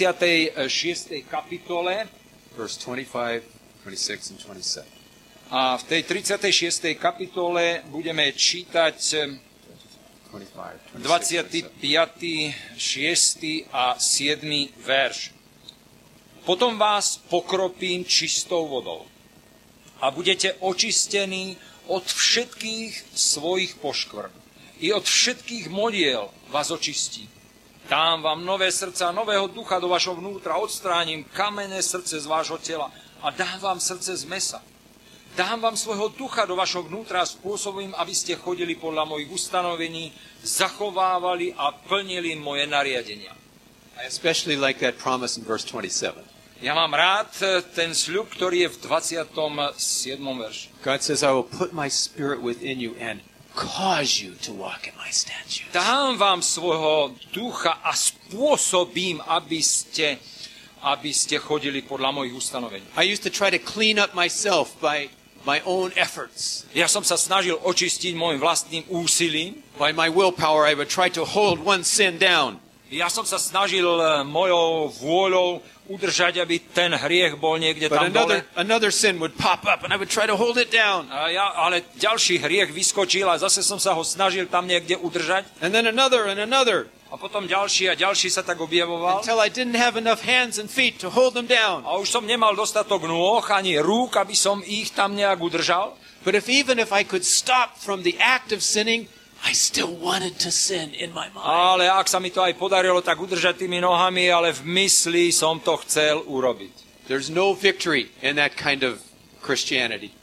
36. kapitole. Verse 25, 26 and 27. A v tej 36. kapitole budeme čítať 25., 6. a 7. verš. Potom vás pokropím čistou vodou a budete očistení od všetkých svojich poškvrn. I od všetkých modiel vás očistí. Dám vám nové srdce a nového ducha do vašho vnútra, odstránim kamenné srdce z vášho tela a dám vám srdce z mesa. Dám vám svojho ducha do vašho vnútra a spôsobím, aby ste chodili podľa mojich ustanovení, zachovávali a plnili moje nariadenia. I especially like that promise in verse 27. Ja mám rád ten sľub, ktorý je v 27. verši. God says, I will put my spirit within you and cause you to walk in my statutes. Dám vám svojho ducha a spôsobím, aby ste chodili podľa mojich ustanovení. I used to try to clean up myself by my own efforts. Ja som sa snažil očistiť môjim vlastným úsilím. By my willpower, I would try to hold one sin down. Ja som sa snažil mojou vôľou udržať, aby ten hriech bol niekde tam dole. Another sin would pop up and I would try to hold it down. Ale ďalší hriech vyskočil a zase som sa ho snažil tam niekde udržať. And then another and another. A potom ďalší a ďalší sa tak objavoval. Until I didn't have enough hands and feet to hold them down. A už som nemal dostatok nôh ani rúk, aby som ich tam nejak udržal. But even if I could stop from the act of sinning, I still wanted to sin in my mind. Ale ak sa mi to aj podarilo tak udržať tými nohami, ale v mysli som to chcel urobiť. There's no victory in that kind of Christianity.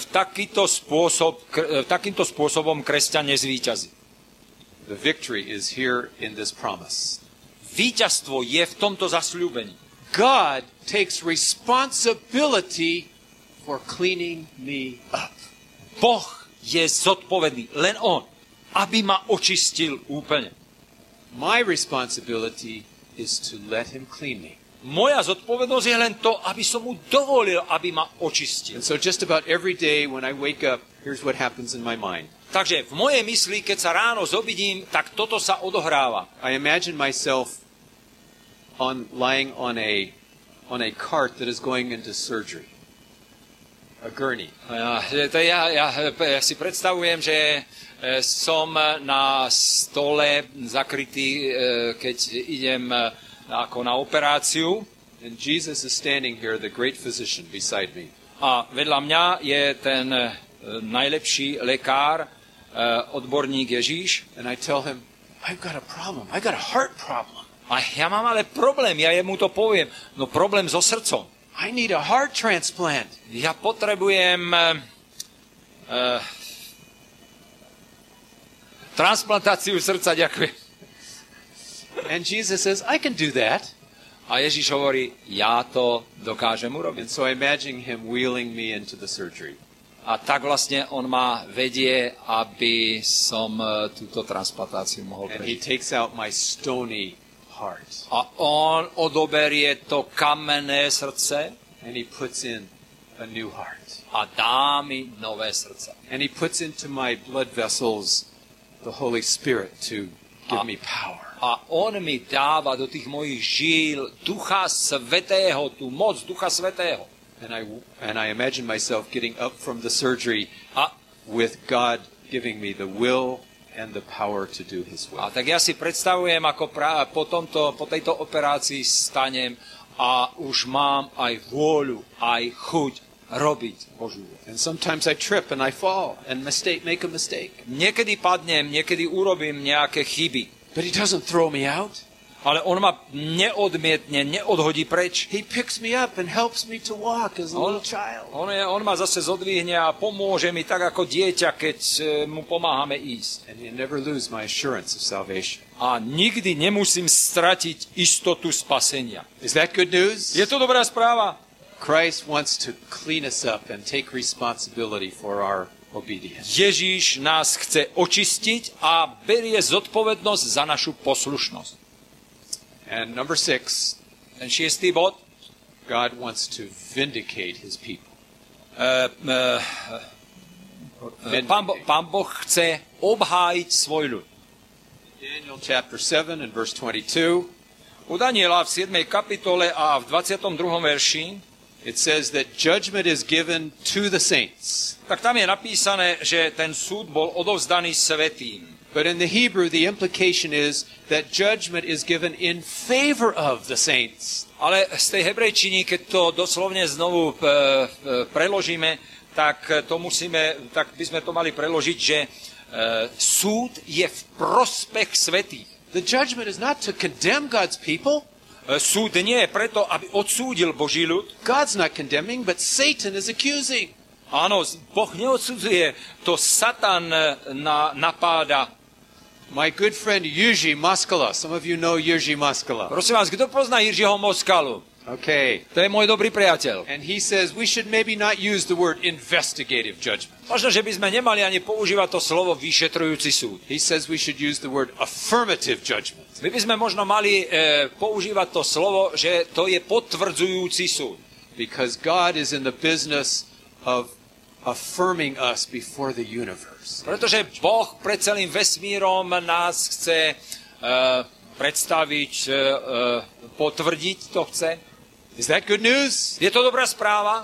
Takýmto spôsobom kresťan nezvíťazí. The victory is here in this promise. Víťazstvo je v tomto zasľúbení. God takes responsibility for cleaning me up. Boh je zodpovedný, len on, aby ma očistil úplne. My responsibility is to let him clean me. Moja zodpovednosť je len to, aby som mu dovolil, aby ma očistil. And so just about every day when I wake up, here's what happens in my mind. Takže v mojej mysli, keď sa ráno zobudím, tak toto sa odohráva. I imagine myself lying on a cart that is going into surgery. A gurney. Ja si predstavujem, že som na stole zakrytý, keď idem ako na operáciu. And Jesus is standing here, the great physician, beside me. A vedľa mňa je ten najlepší lekár, odborník Ježíš. And I tell him, I've got a problem. I've got a heart problem. A ja mám ale problém, ja jemu to poviem. No problém so srdcom. I need a heart transplant. Ja potrebujem transplantáciu srdca, ďakujem. And Jesus says, I can do that. A Ježiš hovorí, ja to dokážem And urobiť. so I imagine him wheeling me into the surgery. A tak vlastne on ma vedie, aby som túto transplantáciu mohol And he prežiť. takes out my stony heart. A on odoberie to kamenné srdce And he puts in a new heart. a dá mi nové srdce. And he puts into my blood vessels the Holy Spirit to give me power. A on mi dáva do tých mojich žíl Ducha Svätého, tú moc Ducha Svätého. And I imagine myself getting up from the surgery A, with God giving me the will and the power to do his will. a tak ja si predstavujem, ako po tejto operácii stanem a už mám aj vôľu, aj chuť robiť Božiu vôľu. And sometimes I trip and I fall and make a mistake. Niekedy padnem, niekedy urobím nejaké chyby, But he doesn't throw me out. ale on ma neodmietne, neodhodí preč. He picks me up and helps me to walk as a little child. On ma zase zodvihne a pomôže mi tak ako dieťa, keď mu pomáhame ísť. And you never lose my assurance of salvation. A nikdy nemusím stratiť istotu spasenia. Is that good news? Je to dobrá správa? Christ wants to clean us up and take responsibility for our obedience. Ježíš nás chce očistiť a berie zodpovednosť za našu poslušnosť. And number 6, Ten 6. bod. God wants to vindicate his people. Pán Boh chce obhájiť svoj ľud. Daniel chapter 7 and verse 22, U Daniela v 7. kapitole a v 22. verši it says that judgment is given to the saints. tak tam je napísané, že ten súd bol odovzdaný svätým. But in the Hebrew, the implication is that judgment is given in favor of the saints. Ale z tej hebrejčiny, keď to doslovne znovu preložíme, tak by sme to mali preložiť, že súd je v prospech svätých. The judgment is not to condemn God's people. Súd nie je preto, aby odsúdil Boží ľud. God's not condemning, but Satan is accusing. Áno, Boh neodsudzuje, to Satan napáda. My good friend Jiří Moskala. Some of you know Jiří Moskala. Prosím vás, kto pozná Jiřího Moskalu? Okay. To je môj dobrý priateľ. And he says we should maybe not use the word investigative judgment. Možno, že by sme nemali ani používať to slovo vyšetrujúci súd. He says we should use the word affirmative judgment. My by sme možno mali používať to slovo, že to je potvrdzujúci súd. Because God is in the business of affirming us before the universe. Pretože Boh pred celým vesmírom nás chce predstaviť, potvrdiť to chce. Is that good news? Je to dobrá správa?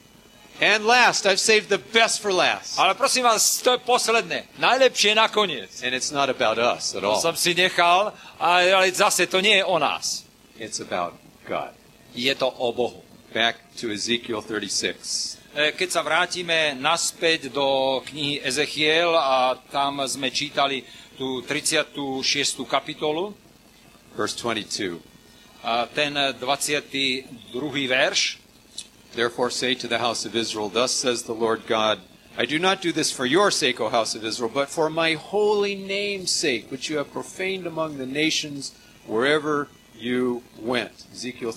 And last, I've saved the best for last. Ale prosím vás, to je posledné. Najlepšie nakoniec. And it's not about us at To all. som si nechal, ale zase to nie je o nás. It's about God. Je to o Bohu. Back to Ezekiel 36. Keď sa vrátime naspäť do knihy Ezechiel a tam sme čítali tú 36. kapitolu, Verse 22. a ten 22. verš. Therefore say to the house of Israel, thus says the Lord God, I do not do this for your sake, O house of Israel, but for my holy name's sake, which you have profaned among the nations wherever you went. Ezekiel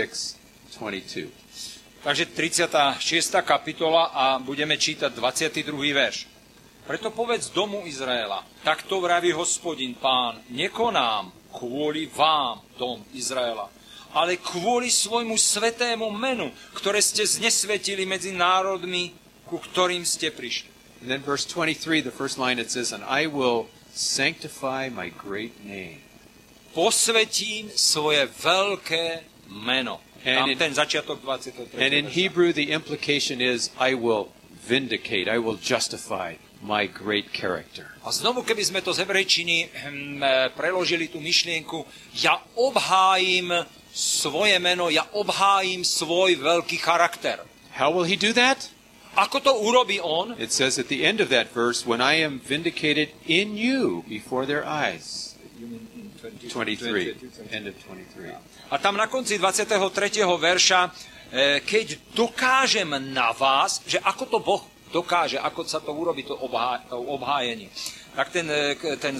36:22. Takže 36. kapitola a budeme čítať 22. verš. Preto povedz domu Izraela, takto vraví Hospodin Pán, nekonám kvôli vám, dom Izraela, ale kvôli svojmu svetému menu, ktoré ste znesvetili medzi národmi, ku ktorým ste prišli. And then verse 23, the first line, it says, and I will sanctify my great name. Posvetím svoje veľké meno. Tam ten začiatok 23. And in Hebrew, the implication is, I will vindicate, I will justify my great character. A znovu, keby sme to z hebrejčiny preložili tú myšlienku, ja obhájim svoje meno, ja obhájim svoj veľký charakter. How will he do that? Ako to urobí on? It says at the end of that verse, when I am vindicated in you before their eyes. 23. End of 23. A tam na konci 23. verša, keď dokážem na vás, že ako to Boh dokáže, ako sa to urobí, to obhájenie. Tak ten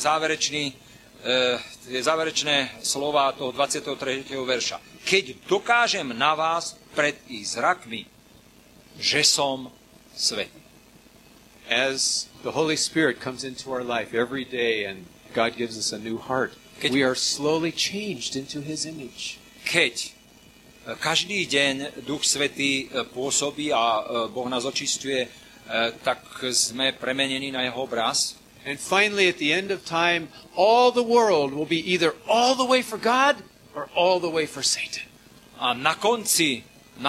záverečné slova toho 23. verša. Keď dokážem na vás pred ich zrakmi, že som svätý. As the Holy Spirit comes into our life every day and God gives us a new heart, we are slowly changed into His image. Keď každý deň Duch Svätý pôsobí a Boh nás očisťuje, tak sme premenení na jeho obraz. And finally, at the end of time, all the world will be either all the way for God or all the way for Satan. A na konci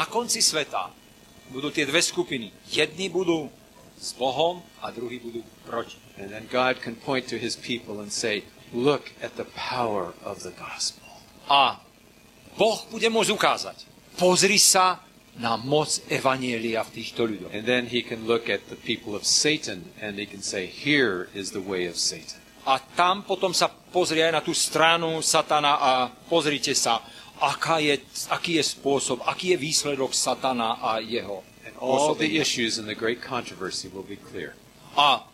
sveta budú tie dve skupiny. Jedni budú s Bohom a druhí budú proti. And then God can point to His people and say, look at the power of the gospel. A Boh bude môcť ukázať. Pozri sa na moc evanjelia v týchto ľuďoch. And then He can look at the people of Satan and He can say, here is the way of Satan. A tam potom sa pozrie aj na tú stranu Satana a pozrite sa, aký je spôsob, aký je výsledok Satana a jeho. And all the issues in the great controversy will be clear. A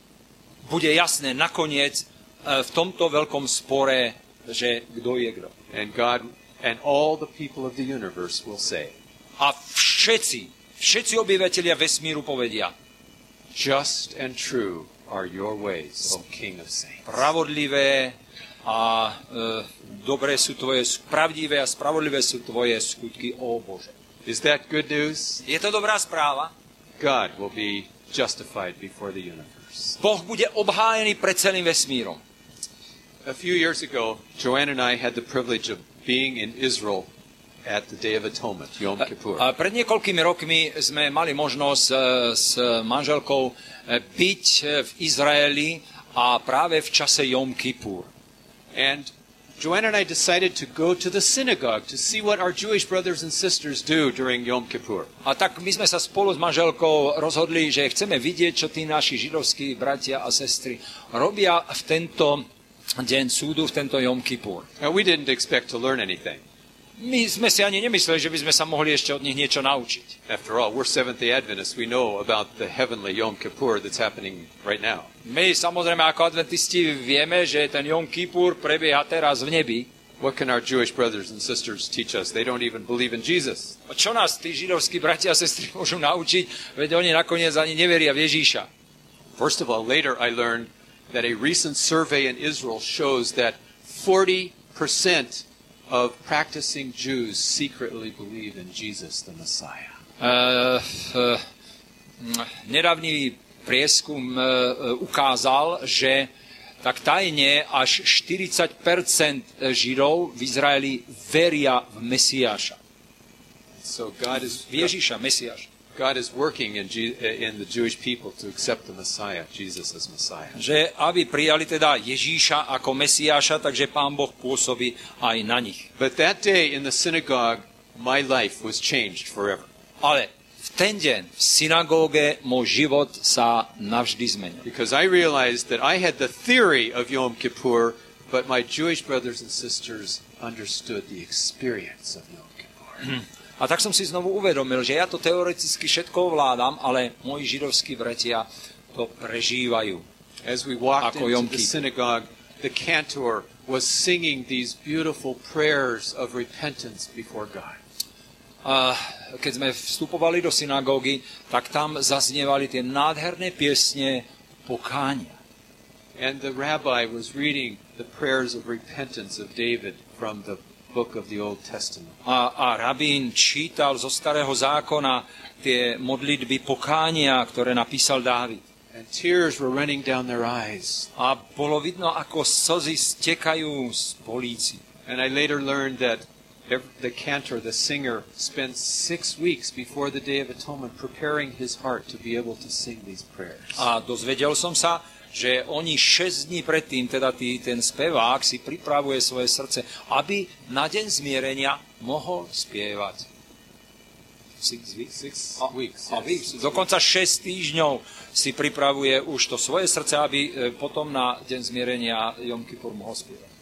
bude jasné nakoniec v tomto veľkom spore, že kto je kto. And God and all the people of the universe will say, a všetci obyvatelia vesmíru povedia, just and true are your ways, O King of Saints. Spravodlivé a dobré sú tvoje, pravdivé a spravodlivé sú tvoje skutky, ó Bože. Is that good news? Je to dobrá správa? God will be justified before the universe. Boh bude obhájený pred celým vesmírom. A few years ago, Joanne and I had the privilege of being in Israel at the Day of Atonement, Yom Kippur. Pred niekoľkými rokmi sme mali možnosť s manželkou byť v Izraeli a práve v čase Yom Kippur. And Joanne and I decided to go to the synagogue to see what our Jewish brothers and sisters do during Yom Kippur. A tak my sme sa spolu s manželkou rozhodli, že chceme vidieť, čo tí naši židovskí bratia a sestry robia v tento deň súdu, v tento Yom Kippur. Now, we didn't expect to learn anything. My sme si ani nemysleli, že by sme sa mohli ešte od nich niečo naučiť. After all, we're Seventh-day Adventists. We know about the heavenly Yom Kippur that's happening right now. My samozrejme ako adventisti vieme, že ten Yom Kippur prebieha teraz v nebi. What can our Jewish brothers and sisters teach us? They don't even believe in Jesus. A čo nás tí židovskí bratia a sestry môžu naučiť? Veď oni nakoniec ani neveria v Ježíša. First of all, later I learned that a recent survey in Israel shows that 40% of practicing Jews secretly believe in Jesus, the Messiah. Nedávny prieskum ukázal, že tak tajne až 40% Židov v Izraeli veria v Mesiáša. So God is Ježíša, Mesiáša. God is working in the Jewish people to accept the Messiah, Jesus as Messiah. Že aby prijali teda Ježíša ako Mesiáša, takže Pán Boh pôsobí aj na nich. But that day in the synagogue, my life was changed forever. Ale v ten deň v synagóge môj život sa navždy zmenil. Because I realized that I had the theory of Yom Kippur, but my Jewish brothers and sisters understood the experience of Yom Kippur. A tak som si znovu uvedomil, že ja to teoreticky všetko ovládam, ale moji židovskí bratia to prežívajú. As we walked into the synagogue, the cantor was singing these beautiful prayers of repentance before God. A keď sme vstupovali do synagógy, tak tam zaznievali tie nádherné piesne pokánia. And the rabbi was reading the prayers of repentance of David from the book of the Old Testament. A rabín čítal zo Starého zákona tie modlitby pokánia, ktoré napísal Dávid. And tears were running down their eyes. A bolo vidno, ako slzy stekajú z políci. And I later learned that the cantor, the singer, spent 6 weeks before the Day of Atonement preparing his heart to be able to sing these prayers. A dozvedel som sa, že oni 6 dní predtým, teda ten spevák si pripravuje svoje srdce, aby na deň zmierenia mohol spievať. 6 weeks. Dokonca 6 týždňov si pripravuje už to svoje srdce, aby potom na deň zmierenia Jom Kippur mohol spievať.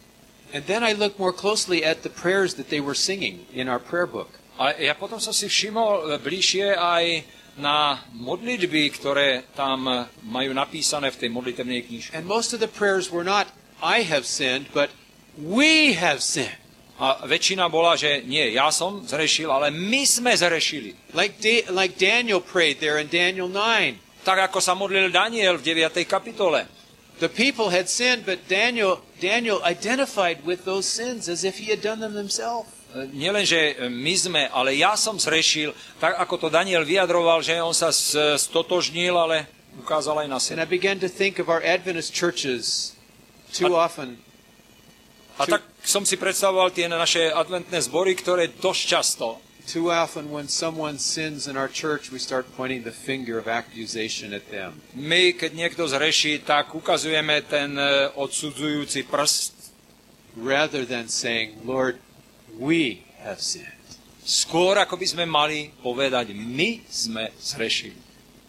And then I looked more closely at the prayers that they were singing in our prayer book. A ja potom som si všimol bližšie aj na modlitby, ktoré tam majú napísané v tej modlitebnej knižke. And most of the prayers were not, I have sinned, but we have sinned. A väčšina bola, že nie, ja som zrešil, ale my sme zrešili. Like Daniel prayed there in Daniel 9. Tak ako sa modlil Daniel v 9. kapitole. The people had sinned, but Daniel identified with those sins as if he had done them himself. Nielenže my sme, ale ja som zrešil, tak ako to Daniel vyjadroval, že on sa stotožnil, ale ukázal aj na And I seba. began to think of our Adventist churches too often. A tak som si predstavoval tie naše adventné zbory, ktoré dosť často, Too often when someone sins in our church, we start pointing the finger of accusation at them. my, keď niekto zreší, tak ukazujeme ten odsudzujúci prst, Rather than saying, Lord, we have sinned. skôr ako by sme mali povedať, my sme zrešili.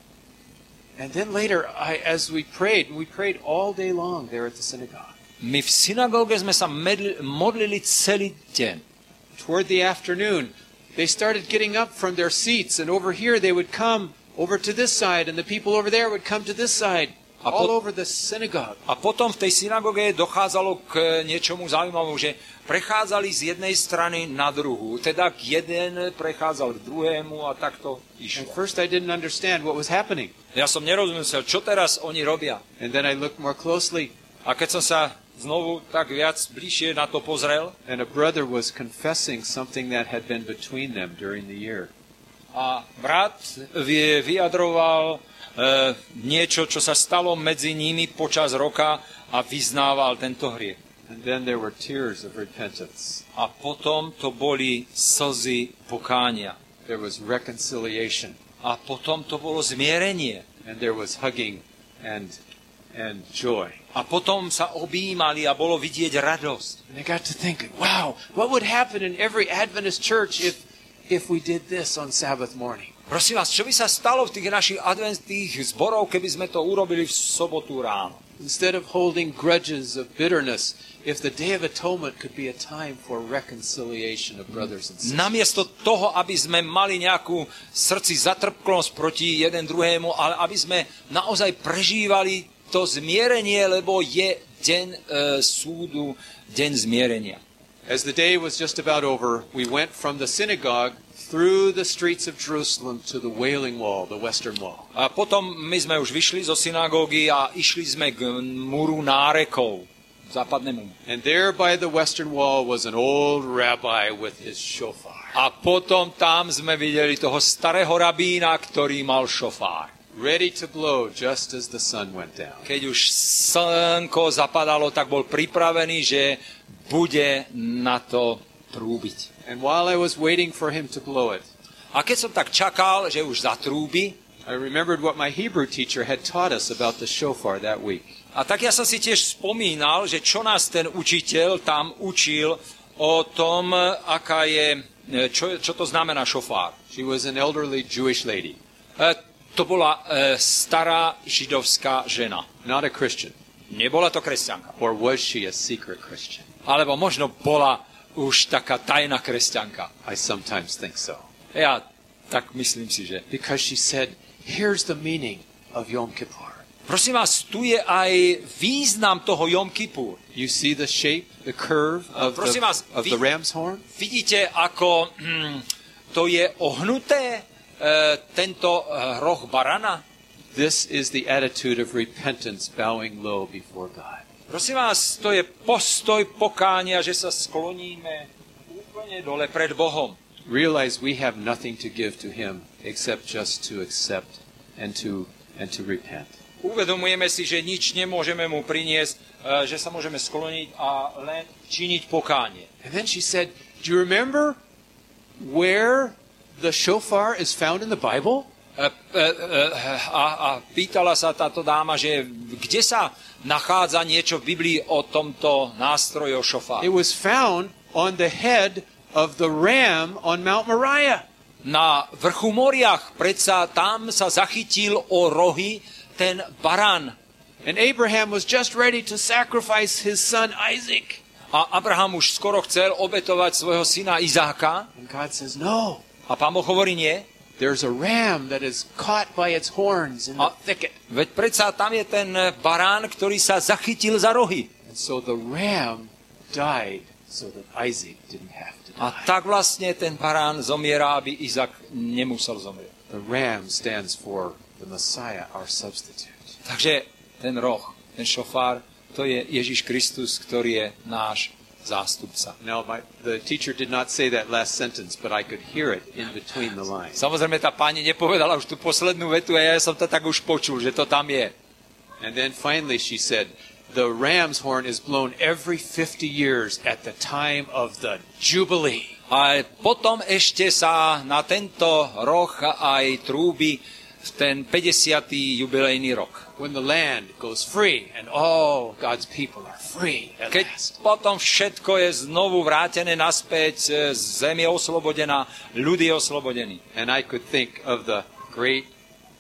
And then later, as we prayed all day long there at the synagogue. My v synagóge sme sa modlili celý deň. Toward the afternoon, they started getting up from their seats, and over here they would come over to this side, and the people over there would come to this side, all over the synagogue. A potom v tej synagóge dochádzalo k niečomu zaujímavému, že prechádzali z jednej strany na druhú. Teda jeden prechádzal k druhému a takto At išlo. first I didn't understand what was happening. Ja som nerozumel, čo teraz oni robia. And then I looked more closely, A keď som sa znovu tak viac bližšie na to pozrel, and a brother was confessing something that had been between them during the year. a brat vyjadroval niečo, čo sa stalo medzi nimi počas roka a vyznával tento hriech. And then there were tears of repentance. A potom to boli slzy pokánia. There was reconciliation. A potom to bolo zmierenie. And there was hugging and joy. A potom sa objímali a bolo vidieť radosť. And I got to thinking, wow, what would happen in every Adventist church if we did this on Sabbath morning? Prosím vás, čo by sa stalo v tých našich adventných zborov, keby sme to urobili v sobotu ráno? Instead of holding grudges of bitterness, if the Day of Atonement could be a time for reconciliation of brothers and sisters. Namiesto toho, aby sme mali nejakú srdci zatrpklosť proti jeden druhému, ale aby sme naozaj prežívali to zmierenie, lebo je deň súdu, deň zmierenia. As the day was just about over, we went from the synagogue through the streets of Jerusalem to the Wailing Wall, the Western Wall. A potom my sme už vyšli zo synagógy a išli sme k múru nárekov, západnému. And there by the Western Wall was an old rabbi with his shofar. A potom tam sme videli toho starého rabína, ktorý mal šofár. Ready to blow just as the sun went down. Keď už slnko zapadalo, tak bol pripravený, že bude na to trúbiť. And while I was waiting for him to blow it, A keď som tak čakal, že už zatrúbi, I remembered what my Hebrew teacher had taught us about the shofar that week. a tak ja som si tiež spomínal, že čo nás ten učiteľ tam učil o tom, aká je, čo to znamená šofár. She was an elderly Jewish lady, To bola stará židovská žena. not a Christian. Nebola to kresťanka. Or was she a secret Christian? Alebo možno bola už taká tajná kresťanka. I sometimes think so. Ja tak myslím si, že... Because she said, here's the meaning of Yom Kippur. Prosím vás, tu je aj význam toho Jom Kippur. You see the shape, the curve of Prosím vás, the ram's horn? Vidíte, ako to je ohnuté, tento roh barana? This is the attitude of repentance, bowing low before God. Prosím vás, to je postoj pokánia, že sa skloníme úplne dole pred Bohom. Realize we have nothing to give to Him except just to accept and to repent. Uvedomujeme si, že nič nemôžeme mu priniesť, že sa môžeme skloniť a len činiť pokánie. And then she said, do you remember where the shofar is found in the Bible? A pýtala sa táto dáma, že kde sa nachádza niečo v Biblii o tomto nástroji o šofáru. It was found on the head of the ram on Mount Moriah. Na vrchu Moriach, predsa tam sa zachytil o rohy ten barán. And Abraham was just ready to sacrifice his son Isaac. A Abraham už skoro chcel obetovať svojho syna Izáka. And God says, no. A Pán Boh hovorí nie. There's a ram that is caught by its horns in the thicket. Veď predsa tam je ten barán, ktorý sa zachytil za rohy. And so the ram died so that Isaac didn't have to die. A tak vlastne ten barán zomiera, aby Izák nemusel zomrieť. The ram stands for the Messiah, our substitute. Takže ten roh, ten šofár, to je Ježiš Kristus, ktorý je náš zástupca. Now, the teacher did not say that last sentence, but I could hear it in between the lines. Samozrejme, tá pani nepovedala už tú poslednú vetu a ja som to tak už počul, že to tam je. And then finally she said, the ram's horn is blown every 50 years at the time of the Jubilee. A potom ešte sa na tento roh aj trúbi v ten 50. jubilejný rok. When the land goes free and all God's people are free at Keď last. potom všetko je znovu vrátené naspäť, zem je oslobodená, ľud je oslobodený. And I could think of the great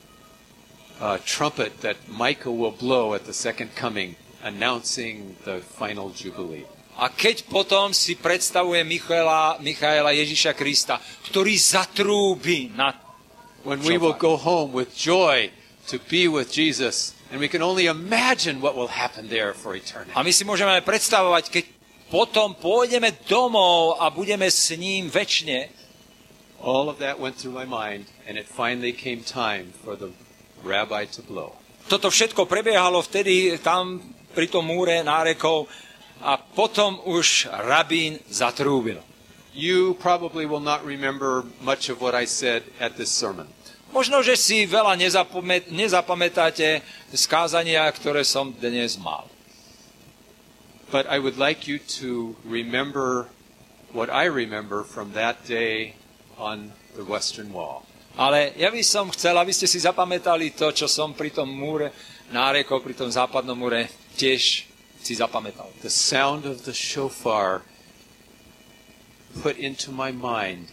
trumpet that Michael will blow at the second coming, announcing the final Jubilee. A keď potom si predstavuje Michaela Ježiša Krista, ktorý zatrúbi na When we will go home with joy to be with Jesus, and we can only imagine what will happen there for eternity. A my si môžeme aj predstavovať, keď potom pôjdeme domov a budeme s ním večne. All of that went through my mind, and it finally came time for the rabbi to blow. Toto všetko prebiehalo vtedy tam pri tom múre nárekov a potom už rabín zatrúbil. You probably will not remember much of what I said at this sermon. Možno, že si veľa nezapamätáte z kázania, ktoré som dnes mal. But I would like you to remember what I remember from that day on the Western Wall. Ale ja by som chcel, aby ste si zapamätali to, čo som pri tom múre nárekov, pri tom západnom múre tiež si zapamätal. The sound of the shofar put into my mind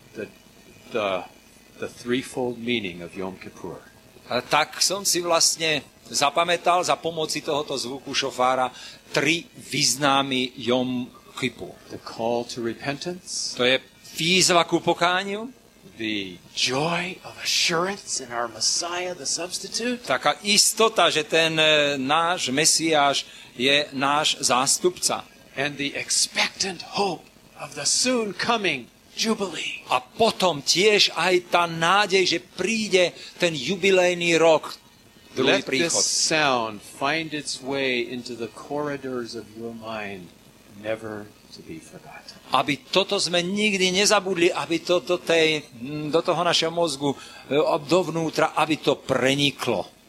the threefold meaning of Yom Kippur. A tak som si vlastne zapamätal za pomoci tohoto zvuku šofára 3 významy Jom Kippur. The call to repentance, To je výzva ku pokániu, the joy of assurance in our Messiah, the substitute, taká istota, že ten náš Mesiáš je náš zástupca. and the expectant hope of the soon coming Jubilee. A potom tiež aj tá nádej, že príde ten jubilejný rok, druhý Let this príchod. sound find its way into the corridors of your mind, never to be forgotten. Aby toto sme nikdy nezabudli, aby to do toho našeho mozgu, dovnútra, aby to preniklo.